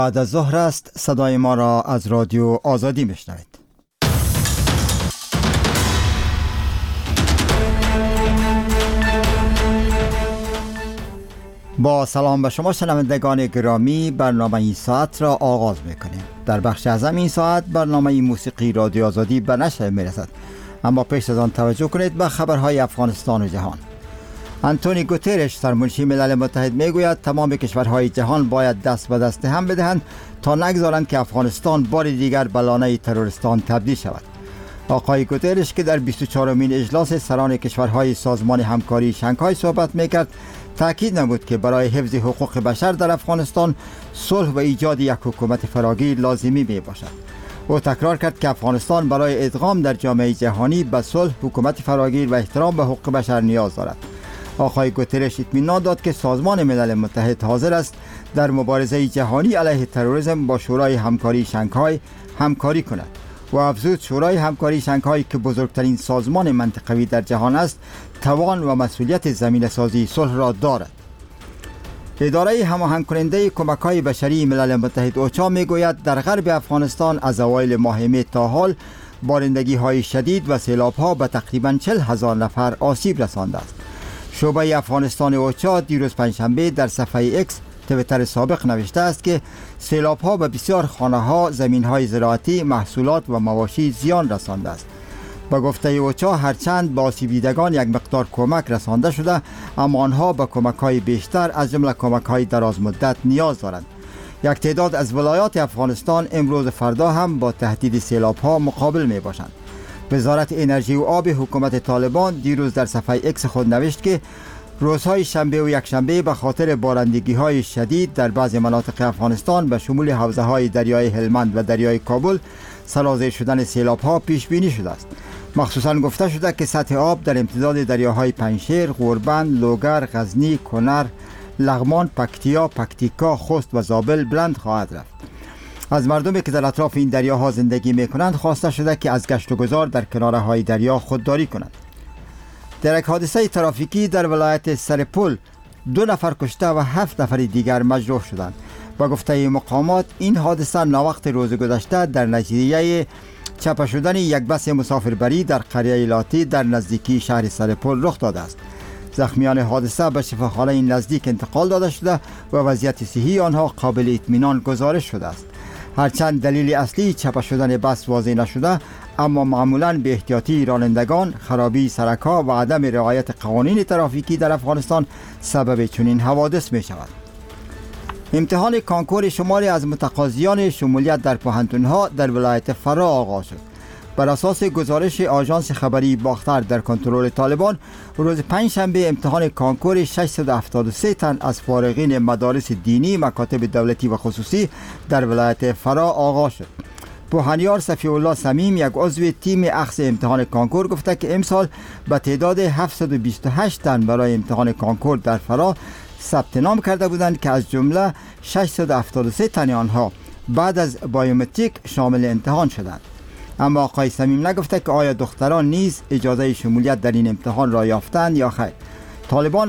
بعد از ظهر است. صدای ما را از رادیو آزادی میشنوید. با سلام به شما شنوندگان گرامی، برنامه این ساعت را آغاز میکنیم. در بخش اعظم این ساعت برنامه موسیقی رادیو آزادی به نشر میرسد، اما پیش از آن توجه کنید به خبرهای افغانستان و جهان. آنتونی گوترش سرمنشی ملل متحد میگوید تمام کشورهای جهان باید دست به دست هم بدهند تا نگذارند که افغانستان بار دیگر به لانه تروریستان تبدیل شود. آقای گوترش که در 24مین اجلاس سران کشورهای سازمان همکاری شانگهای صحبت میکرد، تاکید نمود که برای حفظ حقوق بشر در افغانستان صلح و ایجاد یک حکومت فراگیر لازمی می باشد. او تکرار کرد که افغانستان برای ادغام در جامعه جهانی به صلح، حکومت فراگیر و احترام به حقوق بشر نیاز دارد. آقای گوترش اطمینان داد که سازمان ملل متحد حاضر است در مبارزه جهانی علیه تروریسم با شورای همکاری شانگهای همکاری کند و افزود شورای همکاری شانگهای که بزرگترین سازمان منطقوی در جهان است، توان و مسئولیت زمینه سازی صلح را دارد. اداره هماهنگ کننده کمک‌های بشری ملل متحد اوچا میگوید در غرب افغانستان از اوایل ماه می تا حال بارندگی‌های شدید و سیلاب‌ها به تقریباً 40,000 نفر آسیب رسانده است. شعبه افغانستان اوچا دیروز پنجشنبه در صفحه ایکس تویتر سابق نوشته است که سیلاب‌ها به بسیار خانه‌ها، زمین‌های زراعتی، محصولات و مواشی زیان رسانده است. با گفته اوچا هرچند به آسیب دیدگان یک مقدار کمک رسانده شده، اما آنها به کمک‌های بیشتر از جمله کمک‌های دراز مدت نیاز دارند. یک تعداد از ولایات افغانستان امروز و فردا هم با تهدید سیلاب‌ها مقابل می‌باشند. وزارت انرژی و آب حکومت طالبان دیروز در صفحه ایکس خود نوشت که روزهای شنبه و یکشنبه به خاطر بارندگی‌های شدید در بعضی مناطق افغانستان به شمول حوزه‌های دریای هلمند و دریای کابل سرازیر شدن سیلاب‌ها پیش بینی شده است. مخصوصاً گفته شده که سطح آب در امتداد دریاهای پنجشیر، غوربند، لوگر، غزنی، کنر، لغمان، پکتیا، پکتیکا، خوست و زابل بلند خواهد رفت. از مردمی که در اطراف این دریاها زندگی می‌کنند خواسته شده که از گشت و گذار در کناره‌های دریا خودداری کنند. در یک حادثه ترافیکی در ولایت سرپل 2 نفر کشته و 7 نفر دیگر مجروح شدند. با گفته مقامات این حادثه ناوقت روز گذشته در نتیجه چپه شدن یک بس مسافربری در قریه لاتی در نزدیکی شهر سرپل رخ داده است. زخمیان حادثه به شفاخانه نزدیک انتقال داده شده و وضعیت صحی آنها قابل اطمینان گزارش شده است. هرچند دلیل اصلی چپه شدن بس واضح نشده، اما معمولاً به احتیاطی رانندگان، خرابی سرک‌ها و عدم رعایت قوانین ترافیکی در افغانستان سبب چنین حوادث می شود. امتحان کانکور شماری از متقاضیان شمولیت در پوهنتون‌ها در ولایت فرا آغاز شد. بر اساس گزارش آژانس خبری باختر در کنترل طالبان، روز پنجشنبه امتحان کانکور 673 تن از فارغین مدارس دینی، مکاتب دولتی و خصوصی در ولایت فرا آغاز شد. پوهنیار صفی الله صمیم، یک عضو تیم اخذ امتحان کانکور، گفته که امسال به تعداد 728 تن برای امتحان کانکور در فرا ثبت نام کرده بودند که از جمله 673 تن آنها بعد از بایومتریک شامل امتحان شدند. اما آقای صمیم نگفته که آیا دختران نیز اجازه شمولیت در این امتحان را یافتند یا خیر. طالبان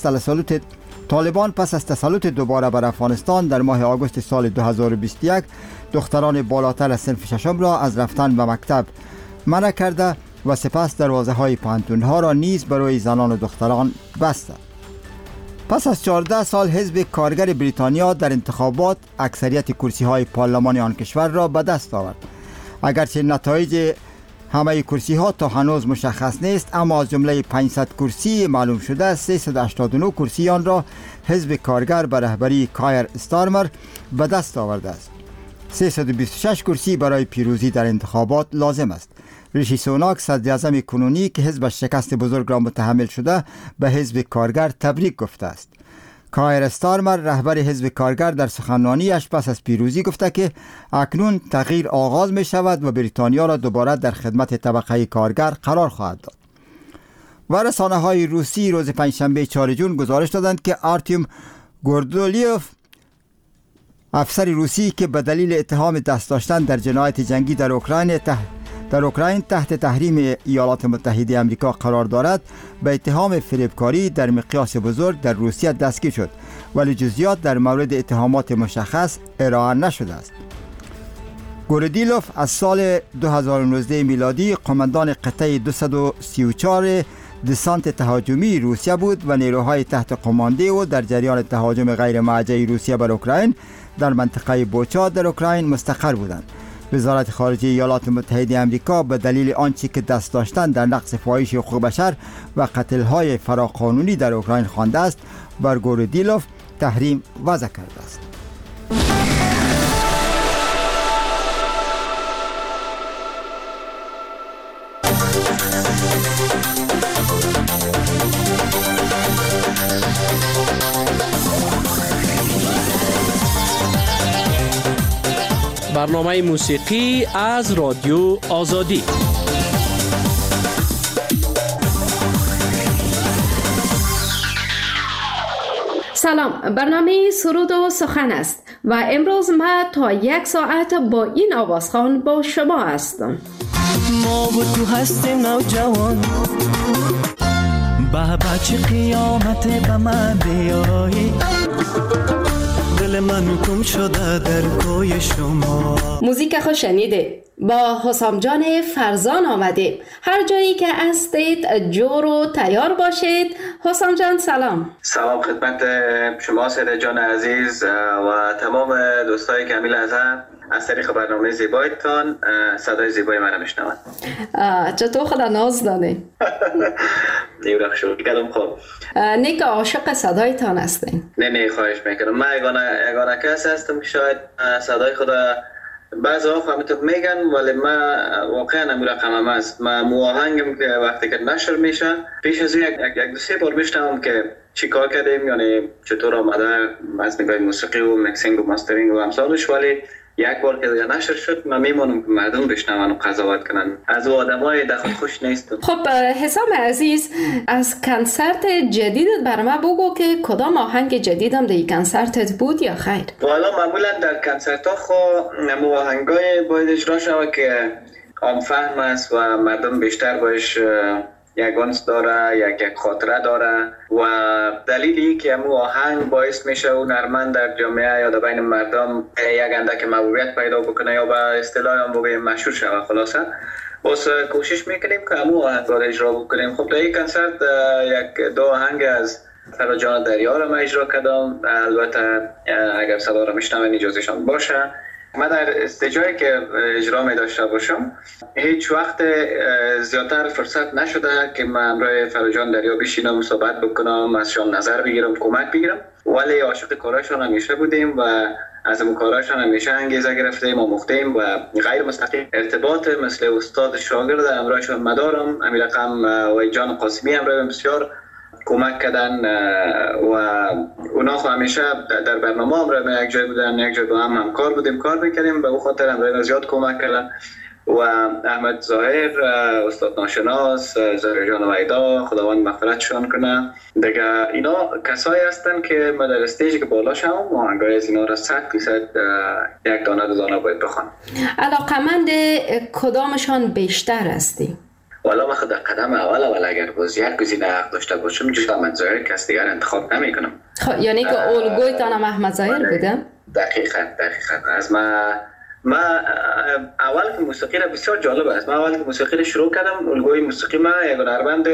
پس از تسلط دوباره بر افغانستان در ماه آگوست سال 2021 دختران بالاتر از صنف ششم را از رفتن به مکتب منع کرده و سپس دروازه‌های پوهنتون‌ها را نیز برای زنان و دختران بسته. پس از 14 سال حزب کارگر بریتانیا در انتخابات اکثریت کرسی‌های پارلمان آن کشور را به دست آورد. اگرچه نتایج همه کرسی‌ها تا هنوز مشخص نیست، اما از جمله 500 کرسی معلوم شده 389 کرسی آن را حزب کارگر به رهبری کایر استارمر به دست آورده است. 326 کرسی برای پیروزی در انتخابات لازم است. ریشی سوناک، صدر اعظم کنونی که حزبش شکست بزرگ را متحمل شده، به حزب کارگر تبریک گفته است. کایر استارمر، رهبر حزب کارگر، در سخنرانیش پس از پیروزی گفته که اکنون تغییر آغاز می شود و بریتانیا را دوباره در خدمت طبقه کارگر قرار خواهد داد. و رسانه های روسی روز پنجشنبه 4 جون گزارش دادند که آرتیم گوردولیوف، افسر روسی که به دلیل اتهام دست داشتن در جنایت جنگی در اوکراین تحت تحریم ایالات متحده آمریکا قرار دارد، به اتهام فریبکاری در مقیاس بزرگ در روسیه دستگیر شد ولی جزئیات در مورد اتهامات مشخص ارائه نشده است. گوردیلوف از سال 2019 میلادی قماندان قطعه 234 دسانت تهاجمی روسیه بود و نیروهای تحت قمانده او در جریان تهاجم غیر موجه روسیه بر اوکراین در منطقه بوچا در اوکراین مستقر بودند. وزارت خارجه ایالات متحده آمریکا به دلیل آنچه که دست داشتن در نقض فاحش حقوق بشر و قتل‌های فراقانونی در اوکراین خوانده است، بر گوردیلوف تحریم وضع کرده است. برنامه موسیقی از رادیو آزادی. سلام، برنامه سرود و سخن است و امروز ما تا 1 ساعت با این آوازخوان با شما هستم. ما و تو هستیم نوجوان، به بچه قیامت به من بیایی، دل من گم شده در کوی شما. موزیک خوش شنیده، با حسام جان فرزان آمده. هر جایی که هستید جور و تیار باشید. حسام جان سلام. سلام خدمت شما سید جان عزیز و تمام دوستایی که همی لحظه از طریق برنامه زیبایتان صدای زیبای من میشنوند. چطور خدا ناز داره؟ نیورخ شروع کردم. خب نیک عاشق صدایتان هستین. نه خواهش میکنم. من یگانه کس هستم که شاید صدای خدا بعضی ها همینطور میگن، ولی من واقعا همین رقم هم است. من موآهنگم که وقتی که نشر میشه پیش از یک دو سه بار میشنوم که چی کار کردیم، یعنی چطور آمده از نگاه موسیقی و میکسینگ و ماسترینگ و امثالش، ولی یک بار که نشر شد من میمونم که مردم بشنون و قضاوت کنن. از او آدمای دخل خوش نیستم. خب حسام عزیز، از کنسرت جدیدت برای ما بگو که کدام آهنگ جدیدم در کنسرتت بود یا خیر؟ والا معمولا در کنسرت ها خو آهنگای باید اجرا شود که عام فهم است و مردم بیشتر باش یک انس داره، یک خاطره داره و دلیلی که امو آهنگ باعث میشه اون هنرمند در جامعه یا در بین مردم یک اندک محبوبیت پیدا بکنه یا به اصطلاح هم بگیم مشهور شود. خلاصه بس کوشش میکنیم که امو آهنگ را اجرا بکنیم. خب در این کنسرت یک دو آهنگ از فراجان دریا را من اجرا کردم. البته اگر صدا را میشنون اجازهشان باشه. من در استجایی که اجرا می داشته باشم هیچ وقت زیادتر فرصت نشده که من همراه فراجان دریا بشینم صحبت بکنم، ازشان نظر بگیرم، کمک بگیرم، ولی عاشق کاراشان همیشه بودیم و از اون کاراشان همیشه انگیزه گرفتیم، آموختیم و غیر مستقیم ارتباط مثل استاد شاگرد همراهشان مدارم. همین رقم و جان قاسمی همراه بسیار کمک کردن و اونا خو همیشه در برنامه هم را یک جای بودن، یک جای با هم همکار بودیم، کار میکردیم. به اون خاطر هم را زیاد کمک کردن و احمد ظاهر استاد ناشناس، زهره جان ویدا خداوند مغفرتشان کنه دیگه، اینا کسایی هستن که من در استیجی که بالا شم آهنگای از اینا را 100% یک دانه دو دانه باید بخوانم. علاقمند کدامشان بیشتر هستی؟ والا من خود در قدم اول اگر باز یک گزینه حق داشته باشم جز احمد ظاهر کس دیگر انتخاب نمی کنم. یعنی که الگوی تانم احمد ظاهر بوده؟ دقیقاً. از من اول که موسیقی را بسیار جالب است. من اول که موسیقی را شروع کردم الگوی موسیقی من یک هنرمند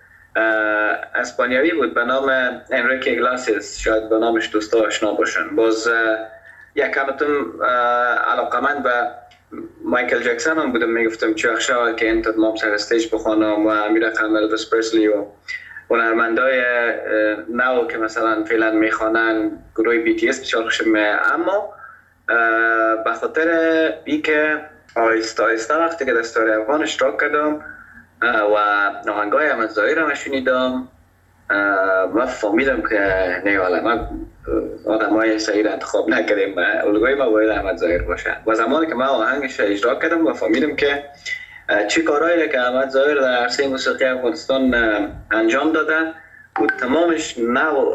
اسپانیایی بود به نام انریکه ایگلاسیاس، شاید به نامش دوستا آشنا باشن. باز یک کمتون علاقمند به مایکل جکسون هم بودم، میگفتم چه وقت شد که این تدمام سر استیج بخوانم و امیر رقم الویس پرسلی و هنرمندای نو که مثلا فعلا میخوانن گروه BTS بسیار خوشم. اما به خاطر ای که آهسته وقتی که دستار افغان اشتراک کردم و آهنگای احمد ظاهر هم شنیدم و فهمیدم که نه والا من آدمای صحیح را انتخاب نکردیم، الگوی ما باید احمد ظاهر باشه. و زمانی که من آهنگش اجرا کردم و فهمیدم که چه کارهایی که احمد ظاهر در عرصه موسیقی افغانستان انجام دادن و تمامش نو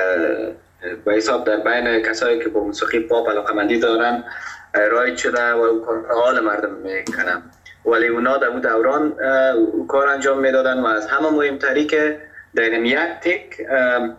به حساب در بین کسایی که با موسیقی پاپ علاقه‌مندی دارن رایج شده و حال مردم میکنن، ولی اونا در اون دوران کار انجام میدادن و از همه مهمتری که در یک تک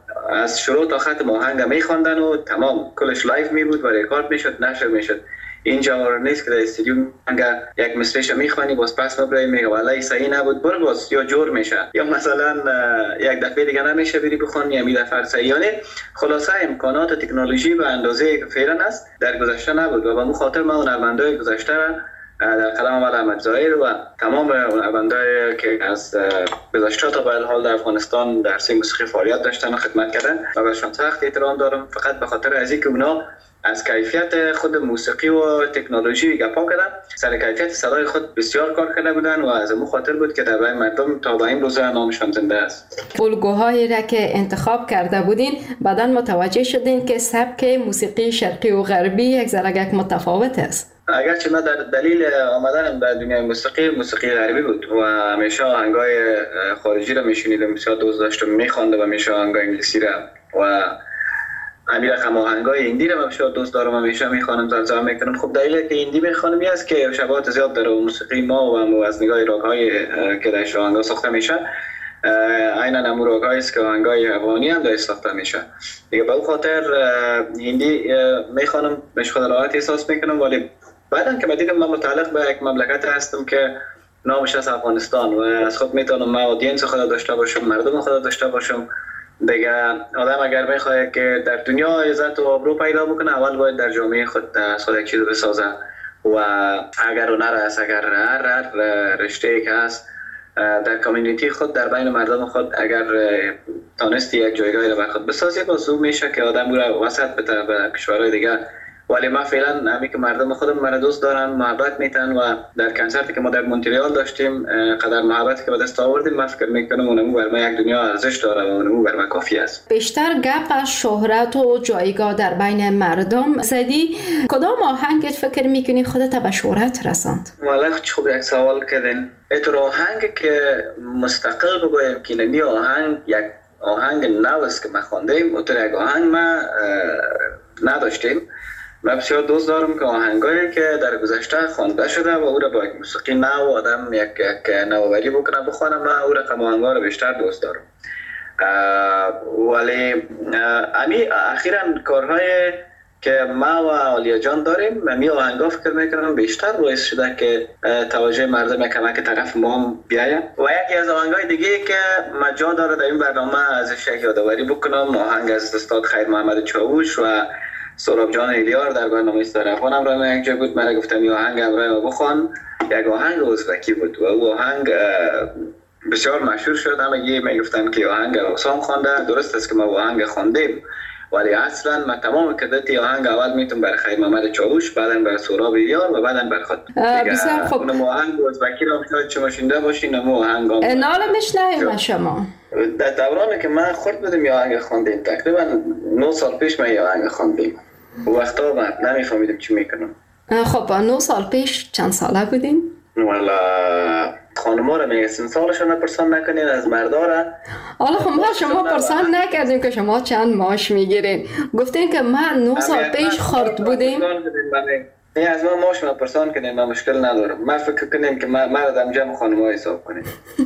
از شروع تا ختم آهنگ میخواندن و تمام کلش لایو می بود و رکورد میشد، نشر میشد. اینجا نیست که در استودیو اگر یک مصرش میخوانی باز پس مبرای میگه والله صحیح نبود برو باز یا جور میشه یا مثلا یک دفعه دیگه نمیشه بری بخونی یا می دفعه صحیح. یعنی خلاصه امکانات تکنولوژی به اندازه که فعلا است در گذشته نبود و به اون خاطر ما هنرمندای گذشته را در قلم اول احمد ظاهر و تمام هنرمندای که از گذشته تا به حال در افغانستان در سینگ موسیقی فعالیت داشتن و خدمت کردن و بهشون سخت احترام دارم، فقط به خاطر از اینکه اونا از کیفیت خود موسیقی و تکنولوژی گپا کردن، سر کیفیت صدای خود بسیار کار کرده بودن و از اون خاطر بود که در بین مردم تا به این روز نامشان زنده است. الگوهایی را که انتخاب کرده بودین بعداً متوجه شدین که سبک موسیقی شرقی و غربی یک ذره متفاوت است. اگرچه من در دلیل آمدنم در دنیای موسیقی غربی بود و همیشه آهنگای خارجی را میشنیدم، بسیار دوست داشتم، میخواندم و همیشه آهنگای انگلیسی را و همین رقم آهنگای هندی را بسیار دوست دارم و همیشه میخوانم، زمزمه میکنم. خب دلیلی که هندی میخوانم این است که شباهت زیاد داره موسیقی ما و از نگاه راگ‌های که در آهنگا ساخته میشه عیناً همون راگ‌هایی است که آهنگای افغانی هم در ساخته میشه دیگه. به اون خاطر هندی میخوانم، مش خود راحت احساس میکنم. ولی بعدن که دیدم من متعلق به یک مملکت هستم که نامش از افغانستان و از خود میتونم ما اودینس خود داشته باشم، مردم خود داشته باشم دیگه. آدم اگر میخواد که در دنیا عزت و آبرو پیدا بکنه اول باید در جامعه خود یک چیز بسازه و اگر هنر است، اگر هر رشته که هست در کامیونیتی خود، در بین مردم خود اگر تانستی یک جایگاهی رو بر خود بسازی بازو میشه که آدم رو وسط بده به کشورهای دیگه. ولی ما فعلا همین که مردم خودم مرا دوست دارن، محبت میتن و در کنسرتی که ما در مونتریال داشتیم قدر محبتی که به دست آوردیم من فکر میکنم اونمو بر ما یک دنیا ارزش داره و اونمو بر ما کافی است. بیشتر گپ از شهرت و جایگاه در بین مردم زدی، کدام آهنگت فکر میکنی خودت به شهرت رساند؟ والله خوب یک سوال کردین. اتر آهنگ که مستقل بگویم که نمی آهنگ یک آهنگ نو است که ما خواندیم، اتر یک آهنگ ما نداشتیم. من بسیار دوست دارم که آهنگایی که در گذشته خوانده شده و او را با یک موسیقی نو آدم یک نوآوری بکنه بخوانم، من او رقم آهنگا را بیشتر دوست دارم. ولی امی اخیراً کارهای که ما و آلیا جان داریم می آهنگا فکر میکنم بیشتر باعث شده که توجه مردم کمک طرف ما هم بیاید. و یکی از آهنگای دیگه که ما جا داره در این برنامه ازش یک یادآوری بکنم، آهنگ از استاد خیر محمد چاووش و سراب جان ایلیار در برنامه استارافان هم را یک جا بود. من گفتم این آهنگ همراه ما بخوان، یک آهنگ ازبکی بود و او آهنگ بسیار مشهور شد. همه میگفتن که آهنگ حسام خوانده. درست است که ما آهنگ خواندیم ولی اصلا ما تمام کدتی آهنگ اول میتونم برای خیر محمد چاووش، بعدن برای سراب ایلیار و بعدن برای خود. بسیار خوب. اون آهنگ ازبکی را شاید شما شنیده باشین. اون آهنگ ناله میشنویم شما. در دورانی که من خود بودم این آهنگ خواندیم، تقریبا 9 سال پیش من این آهنگ خواندیم. وقتا من نمیفهمیدم چی میکنم. خب 9 سال پیش چند ساله بودین؟ والا خانم‌ها را میگه سن سالشون پرسان نکنین، از مردا را. حالا خب ما شما پرسان نکردیم که شما چند معاش میگیرین. گفتین که ما 9 سال پیش خرد بودیم. نه از ما معاش ما پرسان کنین، ما مشکل ندارم. ما فکر کنیم که ما را در جمع خانم‌ها حساب کنیم.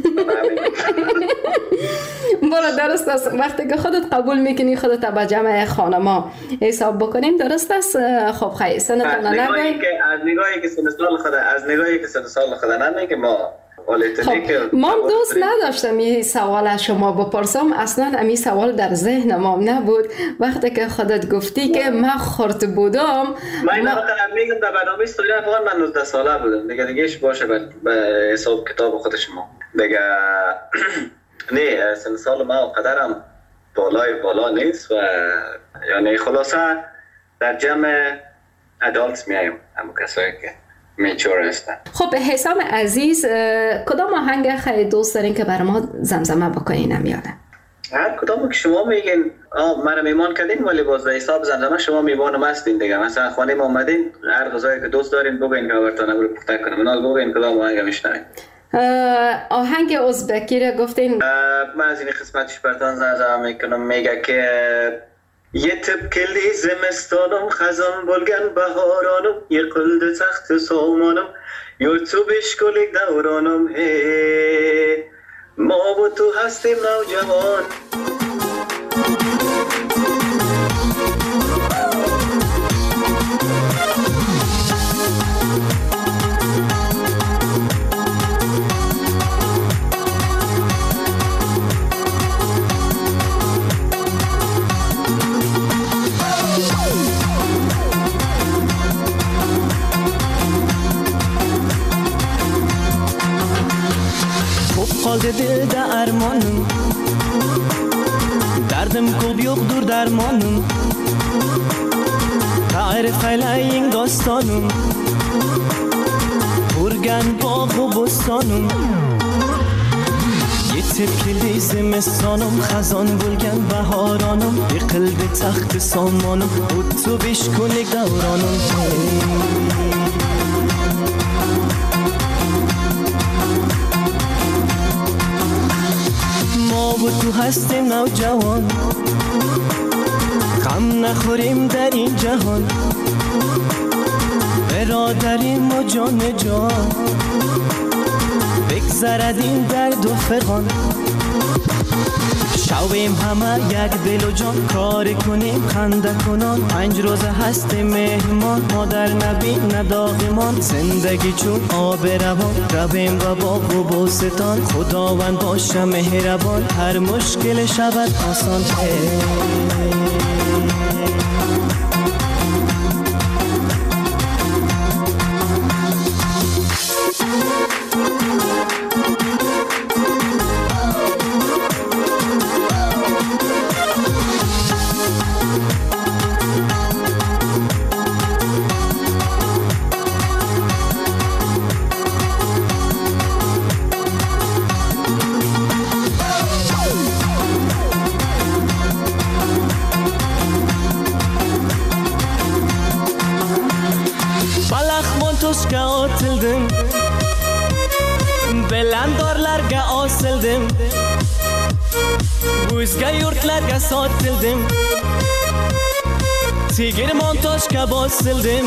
بالا درست است. وقتی که خودت قبول میکنی خودت با جمع خانم‌ها حساب بکنیم درست است. خب خیلی سنتون نگوییم. از نگاهی که سن سال خدا نمیگه ما. خب من دوست نداشتم این سوال از شما بپرسم، اصلا امی سوال در ذهنم نبود. وقتی که خودت گفتی که من خرد بودم، من میگم در برنامه استوری افغان من 19 ساله بودم دیگهش باشه به حساب کتاب خود شما دیگه. نه سن سال ما قدرم بالا نیست و یعنی خلاصه در جمع ادالتس میایم، همون کسایی که میچور هستن. خب حسام عزیز، کدام آهنگ خیلی دوست دارین که برای ما زمزمه بکنین؟ نمیاده هر کدامو که شما میگین منو میمان کردین ولی باز به حساب زمزمه شما میمانم هستین دیگه. مثلا خانه ما اومدین هر غذایی که دوست دارین بگین که براتون رو پخته کنم، منال بگین کدام آهنگ میشنوین. آهنگ ازبکی رو گفتین. من از این قسمتش براتون زمزمه میکنم. میگه که یتب کلی زمستانم خزان بلگن بهارانم یه قلد تخت سامانم یورتو بشکلی دورانم ما و تو هستیم نوجوان. Qaldı dildə ərmanım, dərdim qob yoxdur dərmanım, tarif eləyin dastanım, burgən bağ و bostanım. Yetib kildi zimistanım, xazan bulgən bəharanım, yıqıldı taxtı samanım, uttu bişkunik davranım. و تو هستیم نوجوان، غم نخوریم در این جهان، برادریم و جان جان، بگذرد این درد و فغان. شویم همه یک دل و جان، کار کنیم خنده کنان، 5 روز هستیم مهمان، مادر نبین نداغمان، زندگی چون آب روان، رویم و باغ و بوستان، خداوند باشه مهربان، هر مشکل شود آسان. Toshga otildim, belandorlarga osildim, o'zga yurtlarga sotildim, tegirmon toshga bosildim.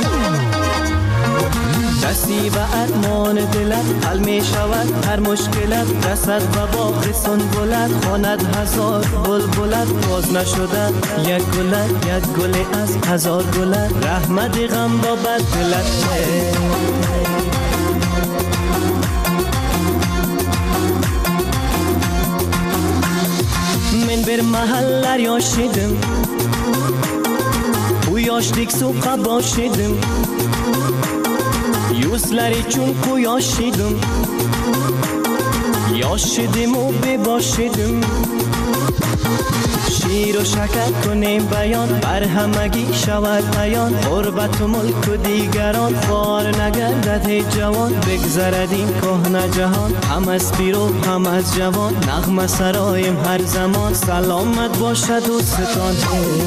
نصیب ارمان دلت حل می شود هر مشکلت، رسد و باغ سنبلت خواند هزار بلبلت، باز نشده یک گلت یک گل از هزار گلت، رحمت غم با بد دلت. من bir mahaller yaşadım, bu yaşlık sokağa başladım, yüzler için kuyaşidim, yaşadım و بباشیدم. شیر و شکر کنیم بیان، بر همگی شود عیان، غربت و ملک و دیگران، خوار نگردد هیچ جوان، بگذرد این کهنه جهان، هم از پیر و هم از جوان، نغمه سرایم هر زمان، سلامت باشد دوستان.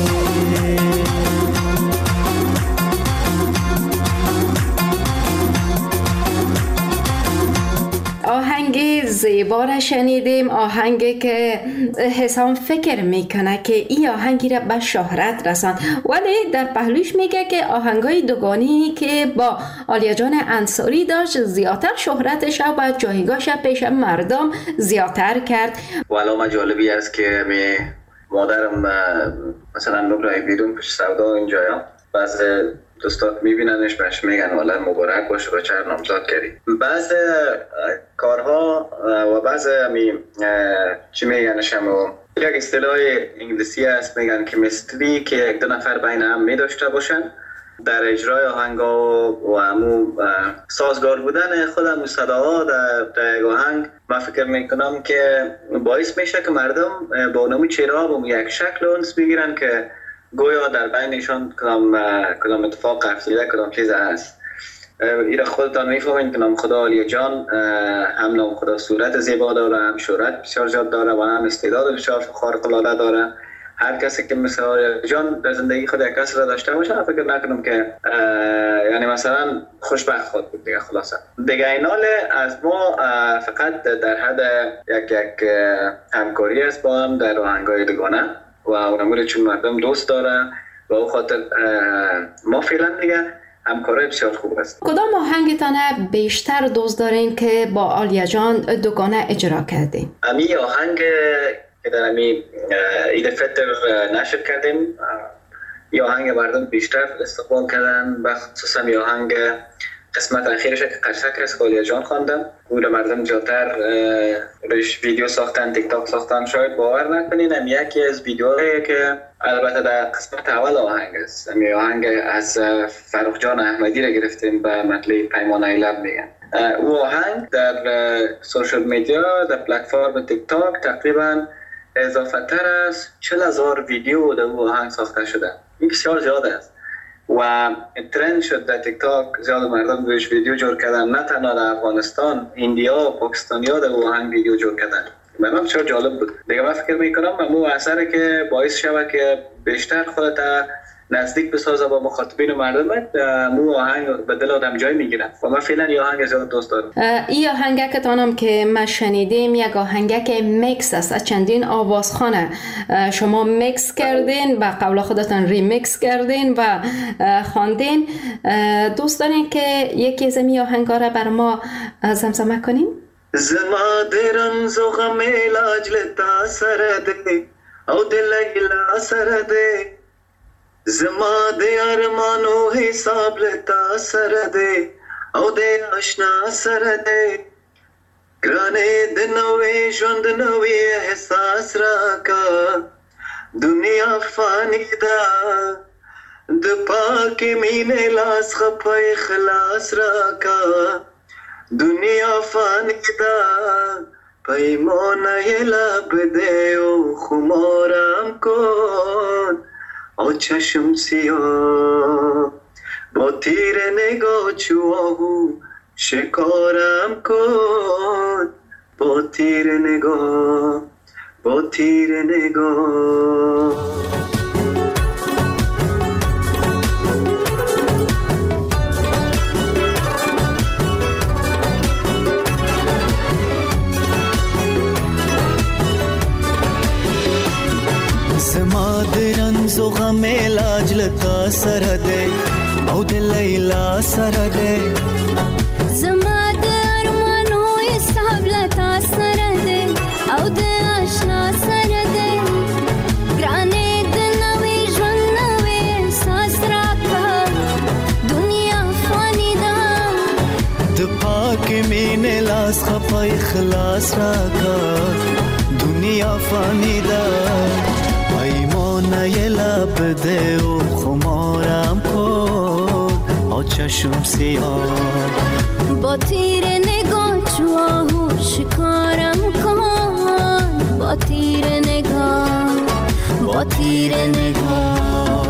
آهنگ زیبا را شنیدیم، آهنگی که حسام فکر میکنه که این آهنگی را به شهرت رساند، ولی در پهلوش میگه که آهنگای دوگانی که با آلیا جان انصاری داشت زیادتر شهرتش و جایگاهش پیش مردم زیادتر کرد. و علامه جالبی است که مادرم مثلا نقرای بیرون پشت سودا اینجایا، بعض دوستان میبیننش بهش میگن والا مبارک باشه و چهار نامزاد کردی. بعض کارها و بعض چی میگنش همو یک اصطلاح انگلیسی هست میگن که میستری که یک دو نفر بین هم میداشته باشن در اجرای آهنگا و همو سازگار بودن خودم و صداها در یک آهنگ. من فکر میکنم که باعث میشه که مردم با اونمو چهره با یک شکل اونس بگیرن که گویا در بینشان کدام اتفاق افتاده، کدام چیز هست. ایره خودتان میفهمین که نام خدا آلیا جان هم نام خدا صورت زیبا داره، هم شهرت بسیار زیاد داره و هم استعداد بسیار خارق العاده داره. هر کسی که مثل آلیا جان در زندگی خود یک کس را داشته باشه فکر نکنم که یعنی مثلا خوشبخت خود بود دیگه. خلاصه دیگه ایناله از ما فقط در حد یک همکاری است با هم در آهنگای دوگانه و اونموری چون مردم دوست داره و او خاطر ما فعلا دیگه همکاری بسیار خوب است. کدام آهنگتان بیشتر دوست دارین که با آلیا جان دوگانه اجرا کردین؟ امی آهنگ که در امی عید فطر نشر کردیم، این آهنگ مردم بیشتر استقبال کردن، بخصوصا این آهنگ قسمت اخیرش که قشنگ است که آلیا جان خواندم، او رو مردم زیادتر روش ویدیو ساختن، تیک تاک ساختن. شاید باور نکنین هم یکی از ویدیوهایی که البته در قسمت اول آهنگ است. این آهنگ از فرخ جان احمدی را گرفتیم به مطلع پیمانه لب میگن. او آهنگ در سوشال میدیا، در پلتفرم تیک تاک تقریبا اضافه تر از 40,000 ویدیو در او آهنگ ساخته شده. این بسیار زیاد است و ترند شد در تیک تاک. زیاد مردم روش ویدیو جور کردن، نه تنها در افغانستان، ایندیا و پاکستانیا در او آهنگ ویدیو جور کردن. من بسیار جالب بود. دیگه من فکر میکنم مو اثری که باعث شود که بیشتر خودت نزدیک بسازه با مخاطبین و مردمت، مو آهنگ به دل آدم جای میگیره و من فعلا این آهنگ زیاد دوست دارم. این آهنگکتانم که ما شنیدیم یک آهنگک میکس است، از چندین آوازخانه شما میکس کردین و قبل خودتان ریمیکس کردین و خواندین. دوست دارین که یکی از این آهنگا را بر ما زمزمه کنین؟ زما درم زو غم علاج لتا سره ده او دل ایلا سره ده، زما د ارمانو حساب لتا سره ده او د آشنا سره ده، ګرانې د نوې ژوند نوې احساس راکا، دنیا فانی ده د پاکې مینې لاس خپه اخلاص راکا، دنیا فانی ده پیمانه لب ده او خمارم کن او چشم سیاه با تیر نگاه چواهو شکارم کن، با تیر نگاه، با تیر نگاه. زما درنز و غم علاج لتا سره ده او د لیلا سره ده، زما د ارمانو حساب لتا سره ده او د آشنا سره ده، ګرانې د نوې ژوند نوې احساس راکا، دنیا فانی ده د پاک مینې لاس خپه اخلاص راکا، دنیا فانی ده پیمانه لب ده و خمارم کن او چشم سیاه با تیر نگاه چواهو شکارم کن، با تیر نگاه، با تیر نگاه.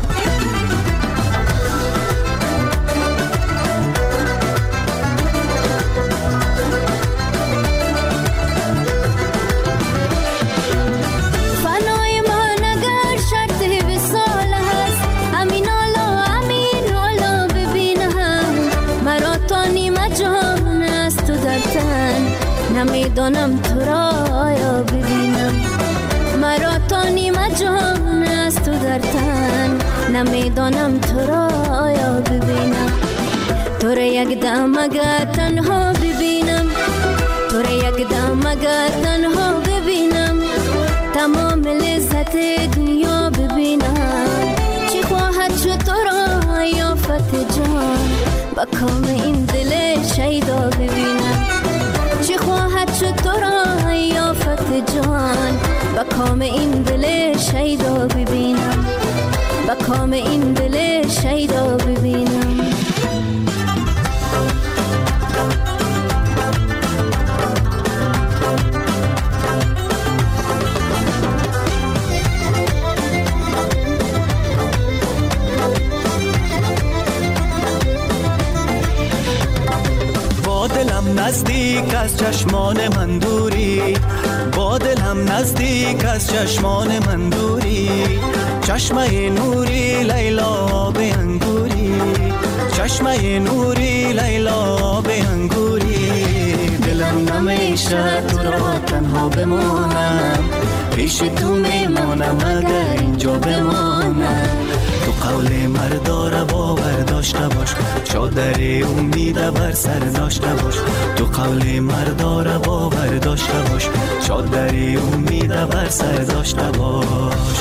نمیدانم تو را یا ببینم، مرا تا نیمه جهان است تو در تن، نمیدانم تو را یا ببینم، تو را یک دم اگر تنها ببینم، تو را یک دم اگر تنها ببینم، تمام لذت دنیا ببینم، چی خواهد شد تو را یافت جان، با کام این دل شیدا ببینم، چی خواهد شد تو را یافت جان، با کام این دل شیدا ببینم، با کام این دل شیدا ببینم. دلم نزدیک از چشمان من دوری، با دلم نزدیک از چشمان من دوری، چشمه نوری لیلا به انگوری، چشمه نوری لیلا به انگوری، دلم نمیشه تو را تنها بمانم، پیش تو میمانم اگر اینجا بمانم، تو قول مردار باور داشته باش، چادر امید بر سر داشته باش. تو قول مردار باور داشته باش، چادر امید بر سر داشته باش.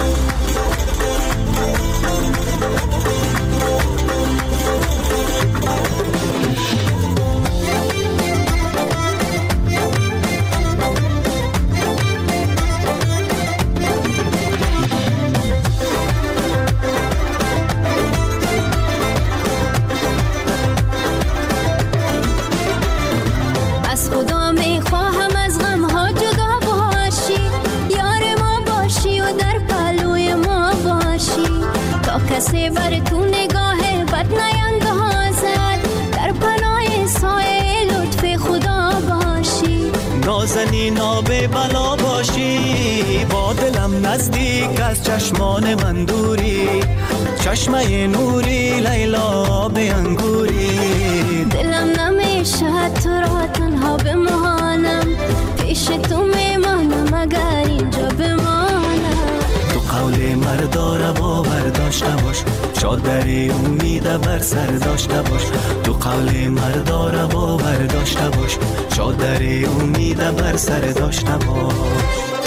کسی بر تو نگاه بد نیندازد، در پناه سایه لطف خدا باشی. نازنینا به بلا باشی، با دلم نزدیک از چشمان من دوری، چشمه نوری لیلا به انگوری. دلم نمیشه تو را تنها بمانم، پیش تو میمانم اگر اینجا بمانم. قول مردار باور داشته باش، چادر امید بر سر داشته باش. تو قول مردار باور داشته باش، چادر امید بر سر داشته باش.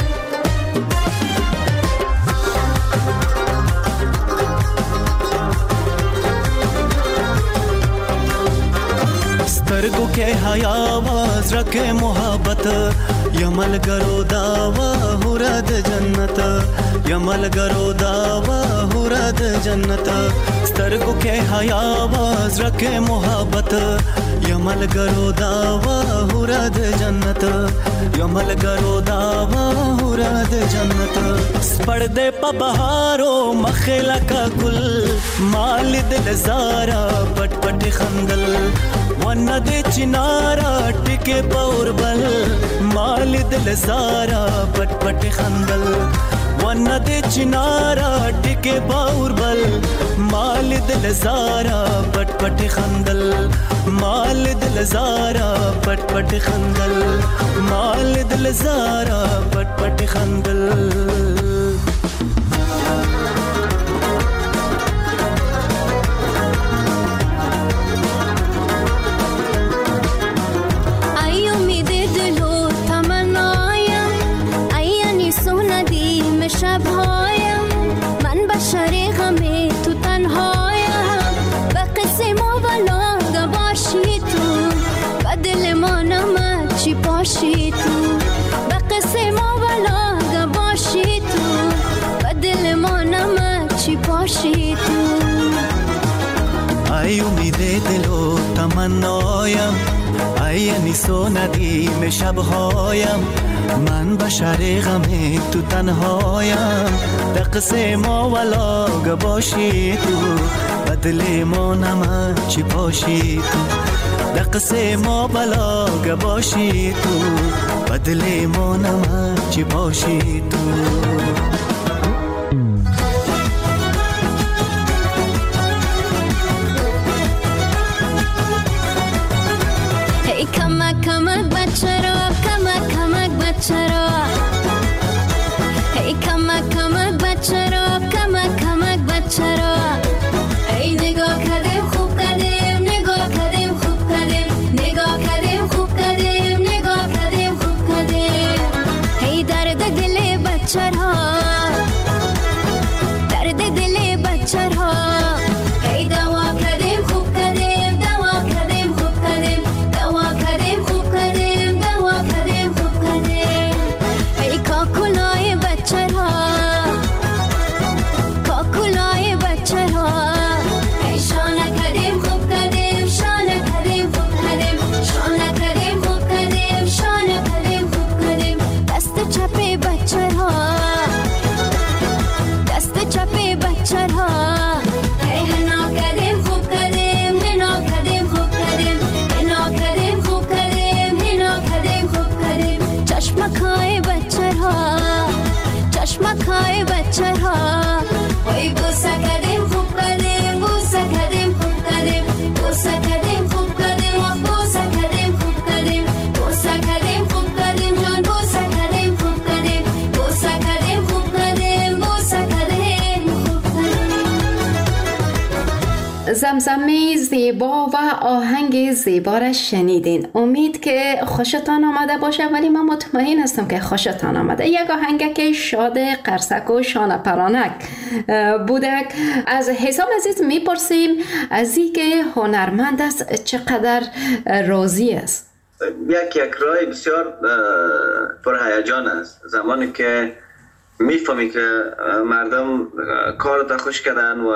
سترگو که حیاواز رک محبت، یمل گرو داوا هورد جنت، یمل گرو داوا هورد جنت. سترگو که حیاواز رک محبت، یمل گرو داوا هورد جنت، یمل گرو داوا هورد جنت. سپرده پا بهارو مخیلا کا گل، مال دل زارا پٹ پٹ خندل. ون دے چنارا ٹکے پور بل، مال دل زارا پٹ پٹ خندل. ون دے چنارا ٹکے پور بل، مال دل زارا پٹ پٹ خندل. مال دل زارا پٹ پٹ خندل، مال دل زارا پٹ پٹ خندل. شبهایم من بشر غم تو تنهایم، به قصه ما ولاغ باشی تو، به دل ما نمک چی پاشی تو. به قصه ما ولاغ باشی تو، به دل ما نمک چی پاشی تو. ای امید دل و تمنایم، ای انیس و ندیم شبهایم، من بشر غم تو تنهایم. دقس ما ولاغ باشی تو، بدل ما نمک چی پاشی تو. دقس ما ولاغ باشی تو، بدل ما نمک چی پاشی تو. کمک کمک بچه را، کمک کمک بچه را. ای کمک کمک بچه را، کمک کمک بچه را. ای نگاه کردیم خوب کردیم، نگاه کردیم خوب کردیم، نگاه کردیم خوب کردیم، نگاه کردیم خوب کردیم. ای درد دل بچه را، درد دل بچه را. ای دوا کردیم خوب کردیم، دوا کردیم خوب کردیم، دوا کردیم خوب کردیم، دوا کردیم خوب کردیم. زمزمه زیبا و آهنگ زیبا را شنیدین. امید که خوشتان آمده باشه، ولی من مطمئن هستم که خوشتان آمده. یک آهنگ که شاد قرسک و شانه پرانک بوده. از حسام عزیز میپرسیم از این که هنرمند است چقدر راضی است؟ یک رای بسیار پرهیجان است. زمانی که میفهمی که مردم کارت خوش کردن و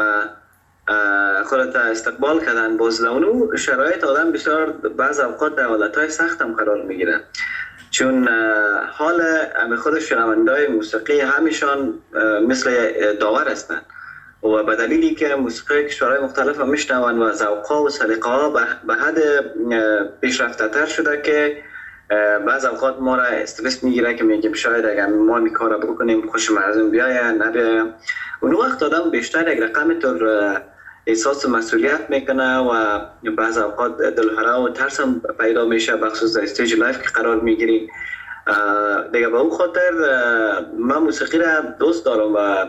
خودت استقبال کردن، باز اونو شرایط آدم بسیار بعض اوقات در حالتهای سخت هم قرار میگیره، چون حال خود شنوندای موسیقی همیشان مثل داور هستن و به دلیلی که موسیقی کشورهای مختلف هم میشنون و ذوق‌ها و سلیقه‌ها به حد پیشرفته تر شده که بعض اوقات ما را استرس میگیره که میگیم شاید اگر ما این کار رو بکنیم خوش مردم بیاین نبیاین. اون وقت آدم بیشتر یک رقم طور احساس مسئولیت میکنه و بعض اوقات دلهره و ترس هم پیدا میشه، بخصوص در استیج لایف که قرار میگیری. دیگه به اون خاطر من موسیقی را دوست دارم و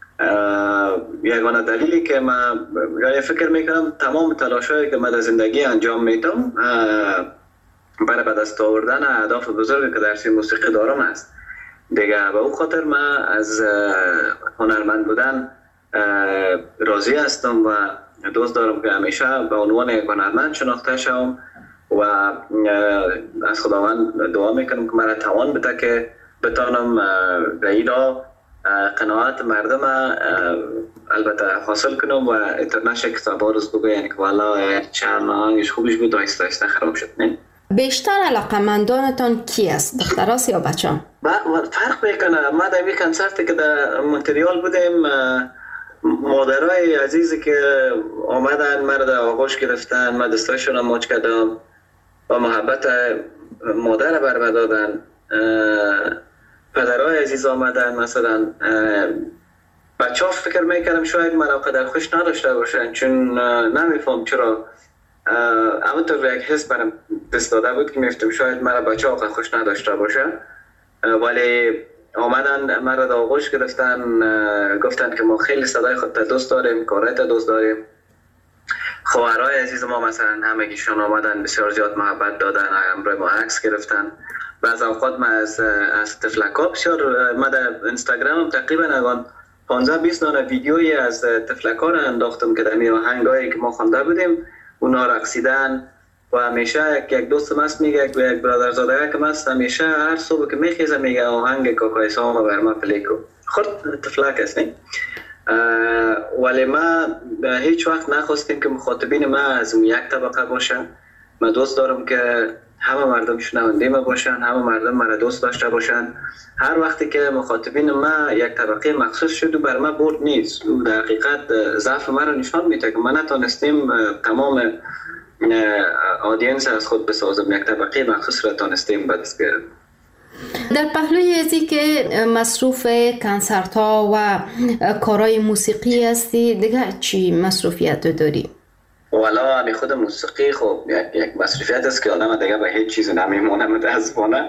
یگانه دلیلی که من فکر میکنم تمام تلاشایی که من در زندگی انجام میدم برای به دست آوردن اهداف بزرگی که در موسیقی دارم است. دیگه به اون خاطر من از هنرمند بودن راضی هستم و دوست دارم که همیشه به عنوان یک هنرمند شناخته شوم و از خداوند دعا میکنم که مرا توان بده که بتانم به اینا قناعت مردم البته حاصل کنم و اینطور نشه که تا بارز بگوین که والا چند آهنگش خوبش بود آیسته آیسته خراب شد. نه؟ بیشتر علاقمندانتان کی است؟ دختراست یا بچه‌ها؟ فرق میکنه. ما در یک کنسرتی که در مونتریال بودیم، مادرای عزیزی که آمدن مرا در آغوش گرفتن، من دستایشون هم ماچ کردم و محبت مادر بر دادن. پدرای عزیز آمدن، مثلا بچه ها فکر میکردم شاید مرا قدر خوش نداشته باشن، چون نمیفهم چرا همونطور یک حس برم دست داده بود که میفتم شاید مرا بچه ها خوش نداشته باشن، ولی آمدن مرا در آغوش گرفتن، گفتن که ما خیلی صدای خودت دوست داریم، کارت دوست داریم. خواهرای عزیز ما مثلا همگیشون آمدن بسیار زیاد محبت دادن، امروز ما عکس گرفتن. بعض اوقات من از تفلک‌ها بسیار، من در اینستاگرامم تقریبا 15-20 دانه ویدیویی از تفلک‌ها رو انداختم که در می آهنگایی که ما خوانده بودیم اونا رقصیدن و همیشه یک دوستم هست میگه، یک برادرزاده که هست، همیشه هر صبح که میخیزه میگه آهنگ کاکای سام بر ما پلی کن. خود تفلک است نه؟ ولی ما هیچ وقت نخواستیم که مخاطبین ما از اون یک طبقه باشن. من دوست دارم که همه مردم شنونده ما باشن، همه مردم مرا دوست داشته باشن. هر وقتی که مخاطبین ما یک طبقه مخصوص شد و بر ما برد نیست، او در حقیقت ضعف ما را نشان میده که ما نتونستیم تمام آدینس از خود بسازم، یک طبقه مخصوص را تونستیم به دست بیاریم. در پهلوی ازی که مصروف کنسرت ها و کارهای موسیقی هستی، دیگه چی مصروفیت داری؟ والا همی خود موسیقی خب یک مصروفیت است که آدم دیگه به هیچ چیز نمیمونه متاسفانه.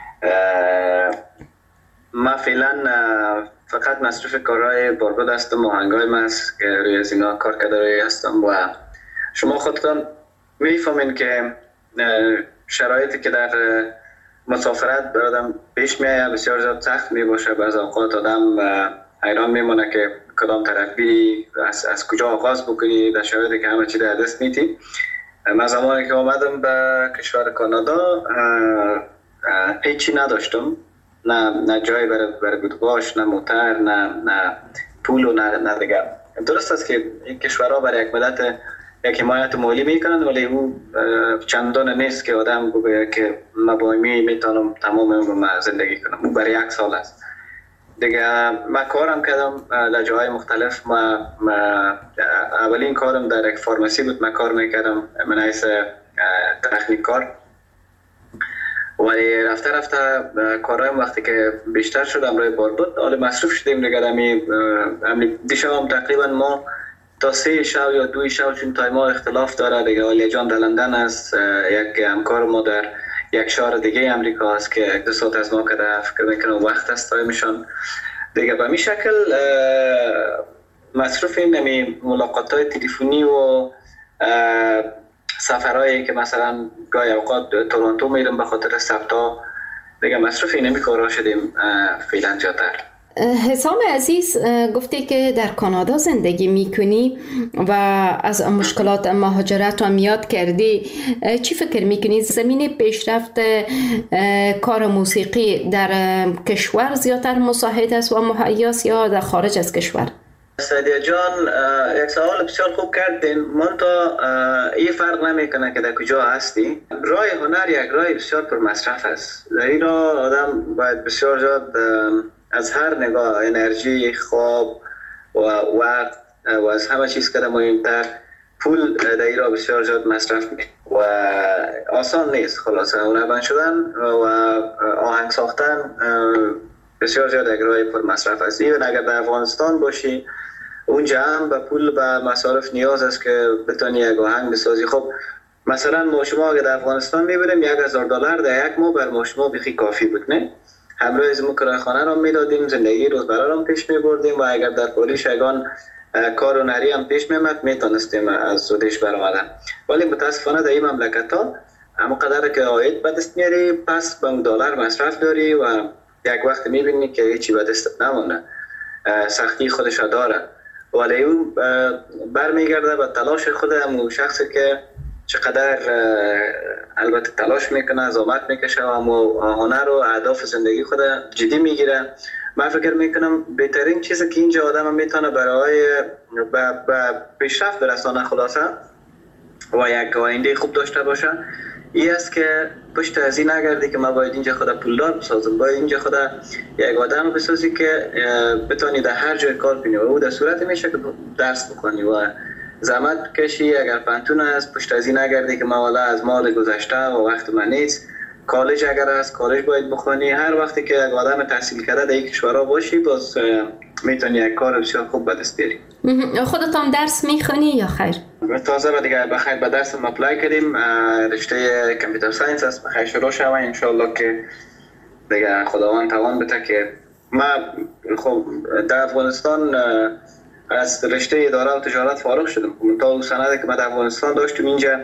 من فعلا فقط مصروف کارهای بارباد هستم، آهنگای من است که روی از اینا کار کرده هستم و شما خودتان میفهمین که شرایطی که در مسافرت بر آدم پیش میاد بسیار زیاد سخت میباشه. بعض اوقات آدم حیران میمونه که کدام طرف بری، از کجا آغاز بکنی در شرایطی که همه چی در دست میتی. من زمانی که آمدم به کشور کانادا هیچی نداشتم، نه جای برای بودباش، نه موتر، نه پول و نه دیگر. درست است که این کشورها برای یک مدت یک حمایت مالی میکنن، ولی او چندان نیست که آدم بگه که من با میتونم تمام عمرم زندگی کنم. او برای یک سال است دیگه. من کارم کردم در جاهای مختلف. من اولین کارم در یک فارماسی بود، من کار میکردم من حیث تکنیکار، ولی رفته کارایم وقتی که بیشتر شدم روی بارباد حالا مصروف شدیم دیگه. دیشب هم تقریبا ما تا 3 شب یا 2 شب، چون تایما اختلاف داره دیگه. ولی جان در لندن است، یک همکار ما در یک شهر دیگه امریکا است که 2 ساعت از ما کده، فکر میکنم وقت است تایمشان دیگه. به می شکل مصرف این ملاقات‌های تلفنی و سفرهایی که مثلا گاهی اوقات تورنتو میرم به خاطر ثبتا، دیگه مصرف این کارا شدیم فعلا زیادتر. حسام عزیز، گفتی که در کانادا زندگی میکنی و از مشکلات مهاجرت هم یاد کردی. چی فکر میکنی زمین پیشرفت کار موسیقی در کشور زیادتر مساعد است و مهیاست یا در خارج از کشور؟ سعدیه جان، یک سوال بسیار خوب کردین. من تا این فرق نمیکنه که در کجا هستی. راه هنر یک راه بسیار پر مصرف است. در این راه آدم باید بسیار زیاد از هر نگاه، انرژی، خواب و وقت و از همه چیز که مهمتر پول در این راه بسیار زیاد مصرف میکنه و آسان نیست. خلاصه هنرمند شدن و آهنگ ساختن بسیار زیاد یک راه پر مصرف است. ایون اگر در افغانستان باشی، اونجا هم به پول و مصارف نیاز است که بتونی یک آهنگ بسازی. خب مثلا ما شما اگر در افغانستان میبریم $1,000 در یک ماه بر ما شما بخی کافی بود، نه؟ همراه از کرایه خانه را میدادیم، زندگی روزمره را پیش میبردیم و اگر در پاریس یگان کار هنری هم پیش میمد میتونستیم از سودش برآمدن. ولی متاسفانه در این مملکت ها اما قدر که عاید به دست میاری پس به $1 مصرف داری و یک وقت میبینی که هیچی به دست نمونه. سختی خودش داره ولی اون برمیگرده به تلاش خود همون شخصی که چقدر البته تلاش میکنه، زحمت میکشه و هنر و اهداف زندگی خود جدی میگیره. من فکر میکنم بهترین چیزی که اینجا آدم میتونه برای به پیشرفت برسانه خلاصه و یک آینده خوب داشته باشه این است که پشت از این نگردی که من باید اینجا خود پولدار بسازم، باید اینجا خود یک آدم بسازی که بتونی در هر جای کار کنی و او در صورت میشه که درس بخونی و زحمت کشی. اگر پنتون است پشت از این نگردی که موالا از مال گذشته و وقت من نیست. کالج اگر است کالج باید بخونی. هر وقتی که یک آدم تحصیل کرده در این کشورها باشی باز میتونی یک کار بسیار خوب به دست بیاری. خودت هم درس میخونی یا خیر؟ تازه دیگه بخیر به درس اپلای کردیم، رشته کامپیوتر ساینس است. بخیر شروع شوه ان شاء الله که دیگه خداوند توان بده که ما خب در افغانستان از رشته اداره و تجارت فارغ شدم. تا اون سنده که ما در افغانستان داشتیم اینجا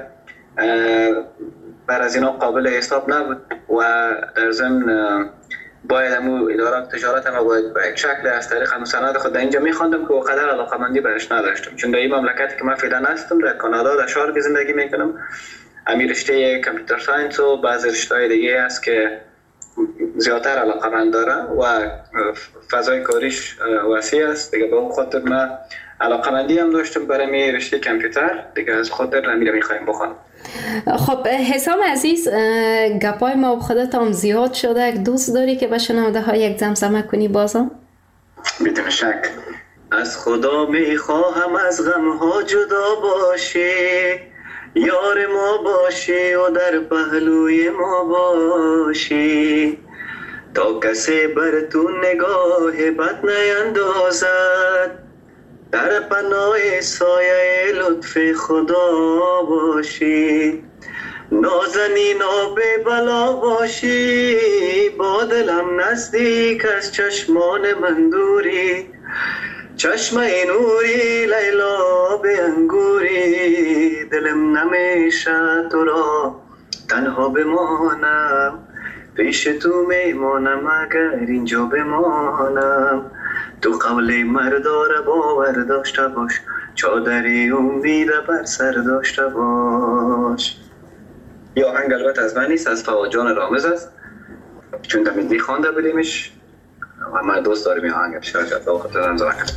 بر از اینا قابل حساب نبود و در ضمن باید همو اداره تجارت هم باید به یک شکل از طریق همو سند خود در اینجا میخواندم که وقدر علاقمندی برش نداشتم، چون در این مملکتی که من فعلا هستم در کانادا در شهر که زندگی میکنم همین رشته کامپیوتر ساینس و بعضی رشته‌های دیگه است که زیادتر علاقمند داره و فضای کاریش وسیع است دیگه. به اون خاطر من علاقمندی هم داشتم برای رشته کامپیوتر دیگه، از خاطر نمیره میخوایم بخونم. خب حسام عزیز، گپای ما خودت هم زیاد شده، یک دوست داری که به شنونده ها یک زمزمه کنی بازم؟ بدون شک. از خدا میخواهم از غم ها جدا باشی، یار ما باشی و در پهلوی ما باشی، تا کسی بر تو نگاه بد نیندازد، در پناه سایه لطف خدا باشی، نازنین آب بلا باشی، با دلم نزدیک از چشمان من دوری، چشم نوری لیلا به انگوری، دلم نمیشه تو را تنها بمانم، پیش تو میمانم اگر اینجا بمانم، تو قول مردار باور داشته باش، چادری امید بر سر داشته باش. یا آهنگ البته از من نیست، از فواد جان رامز است، چون دمیدی خوانده بودیمش و من دوست دارم این آهنگ بسیار جد و خاطر انزار کنم.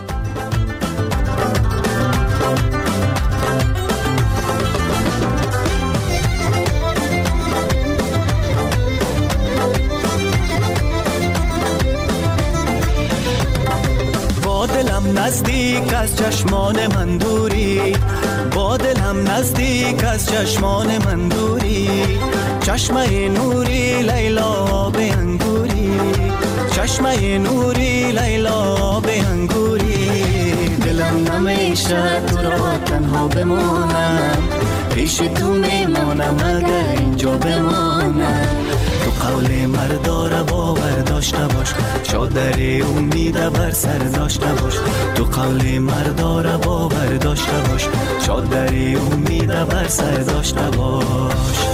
دلم نزدیک از چشمان من دوری، با دلم نزدیک از چشمان من دوری، چشمه نوری لیلا به انگوری، چشمه نوری لیلا به انگوری، دلم نمیشه تو را تنها بمانم، پیش تو میمانم اگر اینجا بمانم، تو قول مردار باور داشته باش، چادر امید بر سر داشته باش. تو قول مردار باور داشته باش، چادر امید بر سر داشته باش.